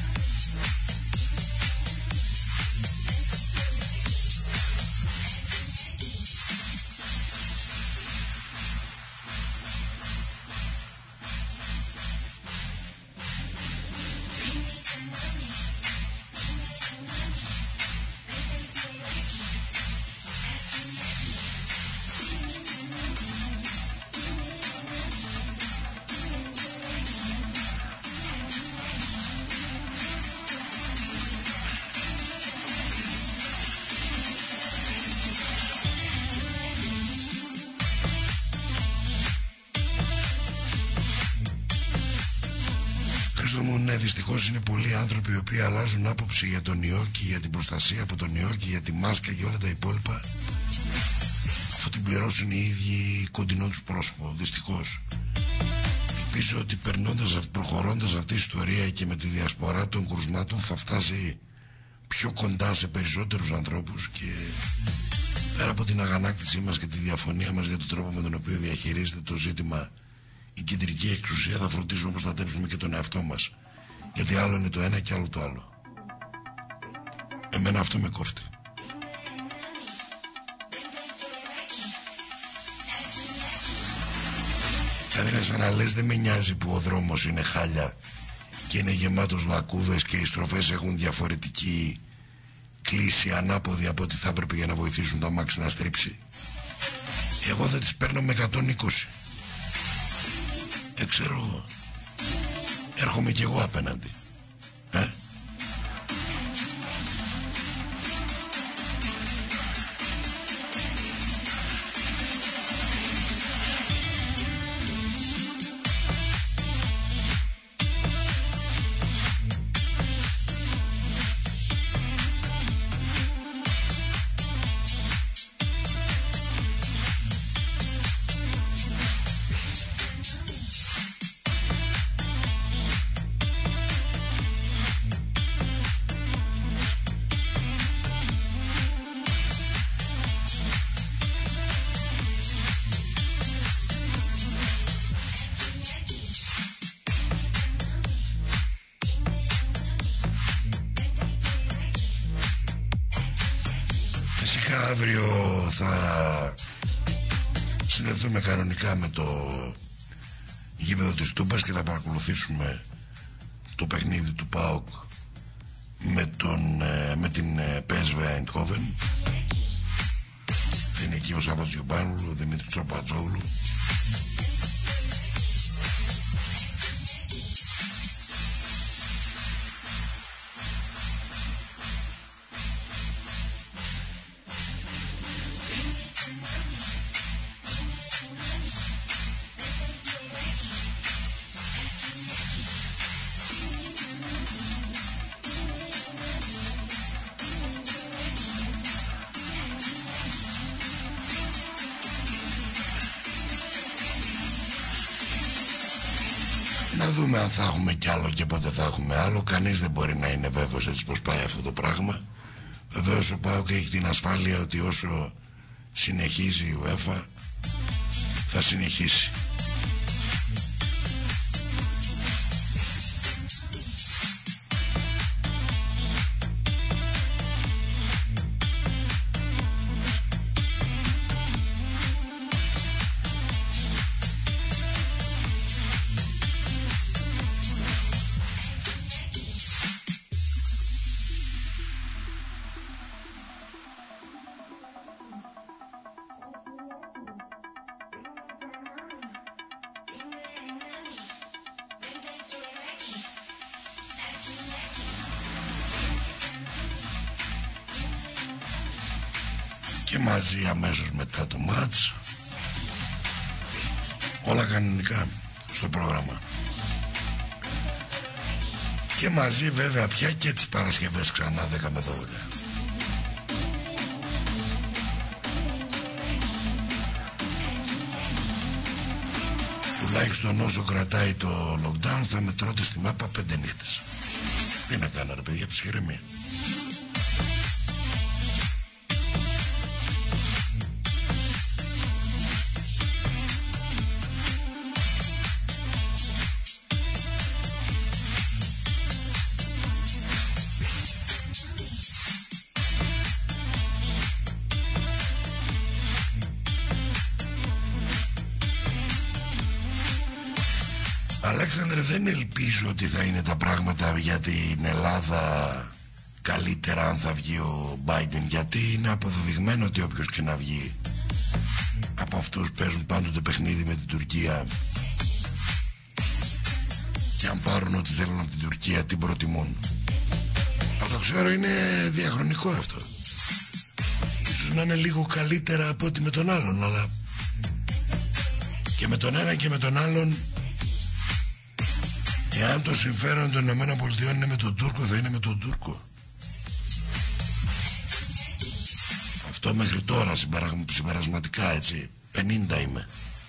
Ναι, δυστυχώς είναι πολλοί άνθρωποι οι οποίοι αλλάζουν άποψη για τον ιό και για την προστασία από τον ιό και για τη μάσκα και όλα τα υπόλοιπα, αφού την πληρώσουν οι ίδιοι κοντινό τους πρόσωπο, δυστυχώς. Ελπίζω ότι προχωρώντας αυτή η ιστορία και με τη διασπορά των κρουσμάτων θα φτάσει πιο κοντά σε περισσότερους ανθρώπους και πέρα από την αγανάκτησή μας και τη διαφωνία μας για τον τρόπο με τον οποίο διαχειρίζεται το ζήτημα η κεντρική εξουσία, θα φροντίσουμε να προστατεύσουμε και τον εαυτό μας. Γιατί άλλο είναι το ένα και άλλο το άλλο. Εμένα αυτό με κόφτει. Δηλαδή είναι σαν να λες, δεν με νοιάζει που ο δρόμος είναι χάλια και είναι γεμάτος λακκούδες και οι στροφές έχουν διαφορετική κλίση ανάποδη από ό,τι θα έπρεπε για να βοηθήσουν το αμάξι να στρίψει. Εγώ δεν τις παίρνω με 120. Ξέρω εγώ. Έρχομαι κι εγώ απέναντι. Αύριο θα συνδεθούμε κανονικά με το γήπεδο της Τούμπας και θα παρακολουθήσουμε το παιχνίδι του ΠΑΟΚ με την PSV Eindhoven. Θα είναι εκεί ο Σάββας Γιουμπάνουλου, ο Δημήτρης Τσοπατζόγλου. Να δούμε αν θα έχουμε κι άλλο και πότε θα έχουμε άλλο. Κανείς δεν μπορεί να είναι βέβαιος έτσι πως πάει αυτό το πράγμα. Βεβαίως ο ΠΑΟΚ έχει την ασφάλεια ότι όσο συνεχίζει η UEFA θα συνεχίσει. Και μαζί αμέσως μετά το μάτς, όλα κανονικά στο πρόγραμμα. Και μαζί βέβαια πια και τις Παρασκευές ξανά 10 με 12. Τουλάχιστον όσο κρατάει το lockdown θα με τρώτε στη μάπα 5 νύχτες. Τι να κάνω ρε παιδιά, ψυχραιμία. Αλέξανδρε, δεν ελπίζω ότι θα είναι τα πράγματα για την Ελλάδα καλύτερα αν θα βγει ο Biden, γιατί είναι αποδεδειγμένο ότι όποιος και να βγει από αυτούς παίζουν πάντοτε παιχνίδι με την Τουρκία και αν πάρουν ό,τι θέλουν από την Τουρκία την προτιμούν. Να το ξέρω, είναι διαχρονικό αυτό. Ίσως να είναι λίγο καλύτερα από ό,τι με τον άλλον, αλλά και με τον ένα και με τον άλλον, εάν το συμφέρον των ΗΠΑ είναι με τον Τούρκο, θα είναι με τον Τούρκο. Αυτό μέχρι τώρα συμπερασματικά, έτσι. 50 είμαι.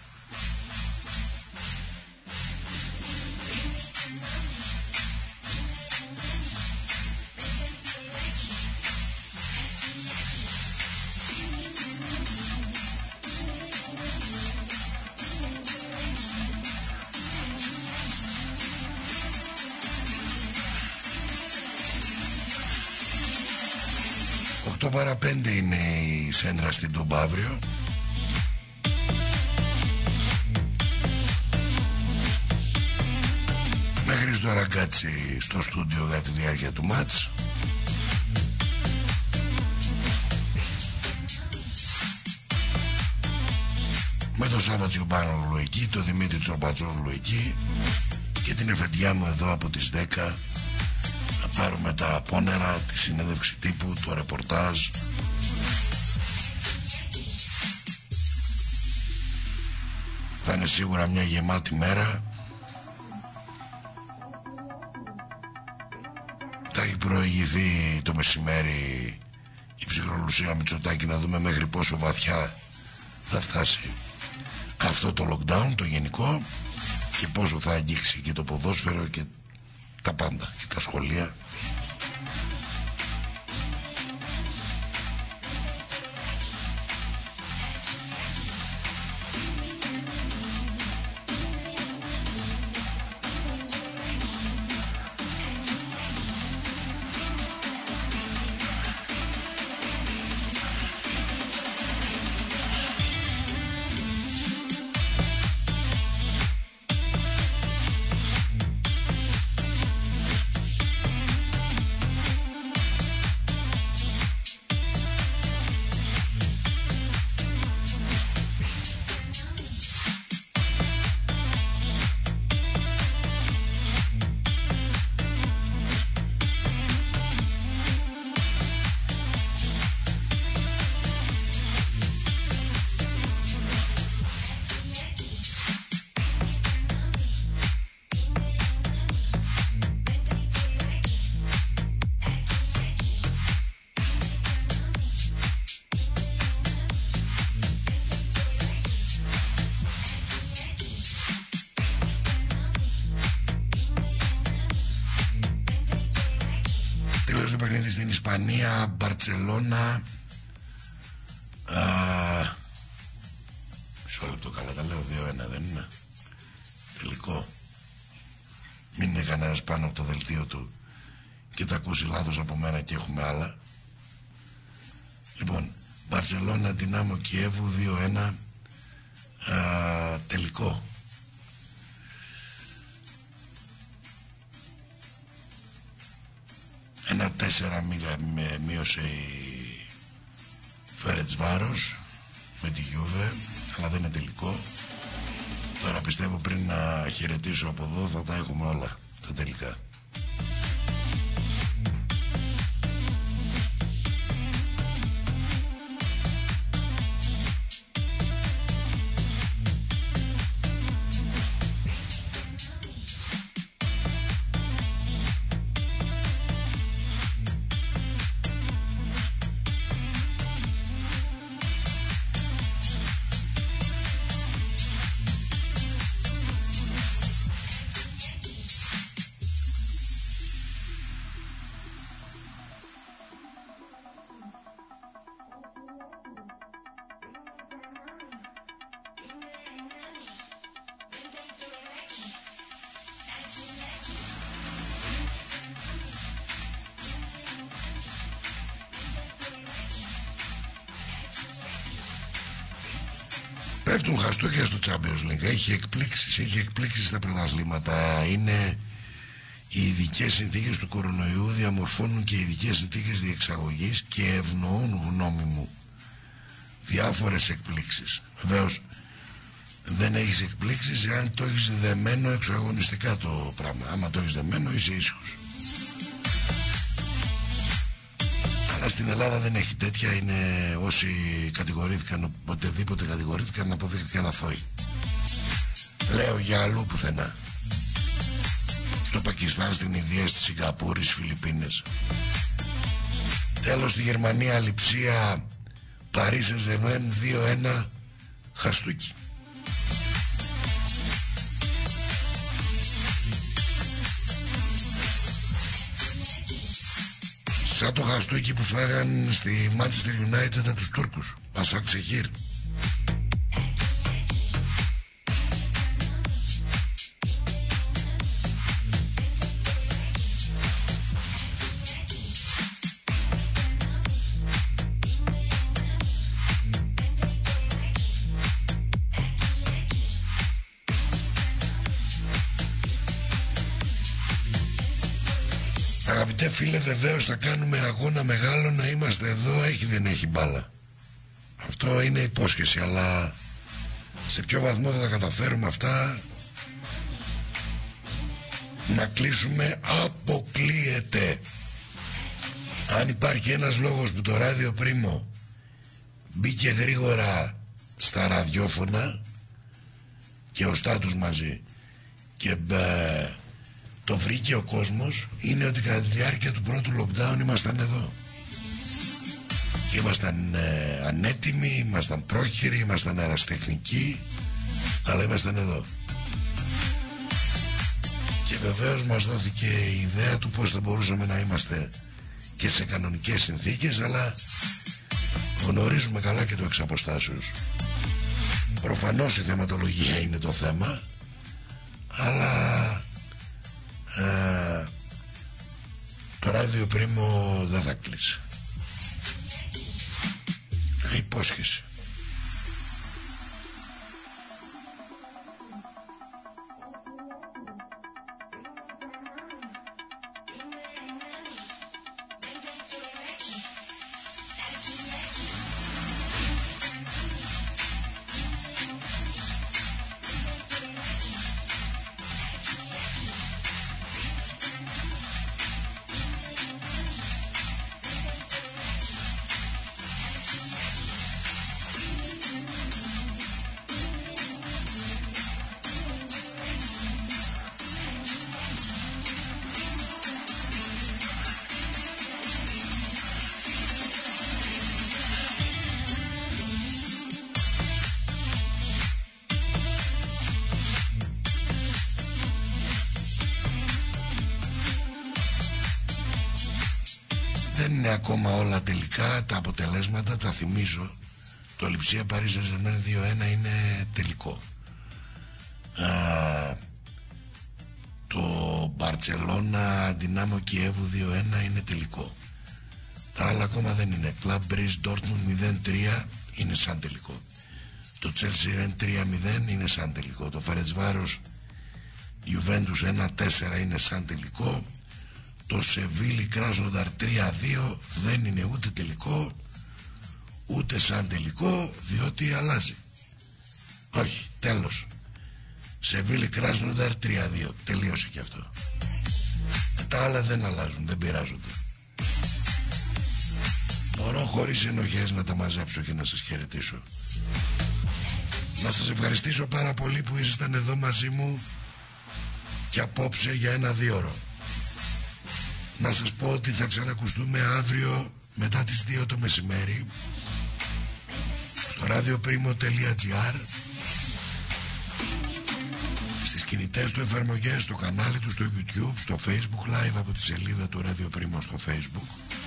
Το παρά 5 είναι η σέντρα στην Τούμπα αύριο. Χρήστο Ραγκάτσι στο στούντιο για τη διάρκεια του μάτς. Με τον Σάβα Τσιουμπάνογλου εκεί, τον Δημήτρη Τσορμπατζόγλου εκεί και την εφετιά μου εδώ από τις 10 να πάρουμε τα πόνερα, τη συνέντευξη τύπου, το ρεπορτάζ. Θα είναι σίγουρα μια γεμάτη μέρα. Θα έχει προηγηθεί το μεσημέρι η ψυχρολουσία Μητσοτάκη, να δούμε μέχρι πόσο βαθιά θα φτάσει αυτό το lockdown, το γενικό, και πόσο θα αγγίξει και το ποδόσφαιρο και τα πάντα και τα σχολεία. Το παιχνίδι στην Ισπανία, Μπαρτσελώνα. Μισό λεπτό, καλά τα λέω, 2-1 δεν είναι? Τελικό. Μην είναι κανένας πάνω από το δελτίο του και τα ακούσει λάθος από μένα και έχουμε άλλα. Λοιπόν, Μπαρτσελώνα, Δυνάμο Κιέβου, 2-1. Τελικό. Ένα 4 μείωσε η Φέρετσβάρος με τη Γιούβε, αλλά δεν είναι τελικό. Τώρα πιστεύω πριν να χαιρετήσω από εδώ θα τα έχουμε όλα τα τελικά. Πέφτουν χαστούκια στο Champions League. Έχει εκπλήξεις στα πρωταθλήματα. Είναι οι ειδικές συνθήκες του κορονοϊού, διαμορφώνουν και οι ειδικές συνθήκες διεξαγωγής και ευνοούν, γνώμη μου, διάφορες εκπλήξεις. Βεβαίως δεν έχεις εκπλήξεις αν το έχεις δεμένο εξωαγωνιστικά το πράγμα. Άμα το έχεις δεμένο είσαι ήσυχος. Αλλά στην Ελλάδα δεν έχει τέτοια. Είναι όσοι κατηγορήθηκαν, οτιδήποτε κατηγορήθηκαν, αποδείχθηκαν αθώοι. Λέω για αλλού πουθενά. Στο Πακιστάν, στην Ινδία, στη Σιγκαπούρη, στις Φιλιππίνες. Τέλος, στη Γερμανία, Λειψία, Παρίσι, Ζερμέν, 2-1, χαστούκι. Σαν το χαστούκι που φάγαν στη Manchester United από τους Τούρκους. Πασάκ Σεχίρ. Αγαπητέ φίλε, βεβαίως θα κάνουμε αγώνα μεγάλο να είμαστε εδώ, έχει δεν έχει μπάλα. Αυτό είναι υπόσχεση, αλλά σε ποιο βαθμό θα τα καταφέρουμε αυτά να κλείσουμε αποκλείεται. Αν υπάρχει ένας λόγος που το ράδιο Πρίμο μπήκε γρήγορα στα ραδιόφωνα και ο Στάτους μαζί και το βρήκε ο κόσμος, είναι ότι κατά τη διάρκεια του πρώτου lockdown ήμασταν εδώ. Και ήμασταν ανέτοιμοι, ήμασταν πρόχειροι, ήμασταν αεραστεχνικοί, αλλά ήμασταν εδώ. Και βεβαίως μας δόθηκε η ιδέα του πώς θα μπορούσαμε να είμαστε και σε κανονικές συνθήκες, αλλά γνωρίζουμε καλά και το εξ αποστάσεως. Προφανώς η θεματολογία είναι το θέμα, αλλά το ράδιο Πρίμο δεν θα κλείσει. Υπόσχεση. Δεν είναι ακόμα όλα τελικά τα αποτελέσματα, τα θυμίζω. Το Λειψία Παρίζα Ζερμέν 2-1 είναι τελικό. Το Μπαρτσελώνα Δυνάμο Κιέβου 2-1 είναι τελικό. Τα άλλα ακόμα δεν είναι. Club Brugge Dortmund 0-3 είναι σαν τελικό. Το Chelsea Rennes 3-0 είναι σαν τελικό. Το Ferencváros Juventus 1-4 είναι σαν τελικό. Το Σεβίλη Κράσνονταρ 3-2 δεν είναι ούτε τελικό ούτε σαν τελικό, διότι αλλάζει. Όχι, τέλος. Σεβίλη Κράσνονταρ 3-2, τελείωσε και αυτό. Τα άλλα δεν αλλάζουν, δεν πειράζονται. Μπορώ χωρίς ενοχές να τα μαζέψω και να σας χαιρετήσω. Να σας ευχαριστήσω πάρα πολύ που ήσασταν εδώ μαζί μου και απόψε για ένα 2 ώρο. Να σας πω ότι θα ξανακουστούμε αύριο μετά τις 2 το μεσημέρι στο radioprimo.gr, στις κινητές του εφαρμογές, στο κανάλι του στο YouTube, στο Facebook Live από τη σελίδα του Radio Primo στο Facebook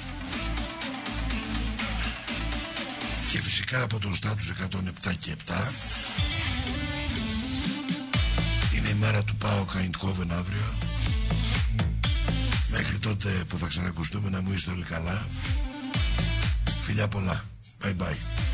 και φυσικά από τον Στάτους 107 και 7. Είναι η μέρα του ΠΑΟΚ Eindhoven αύριο. Μέχρι τότε που θα ξανακουστούμε να μου είστε όλοι καλά. Φιλιά πολλά. Bye bye.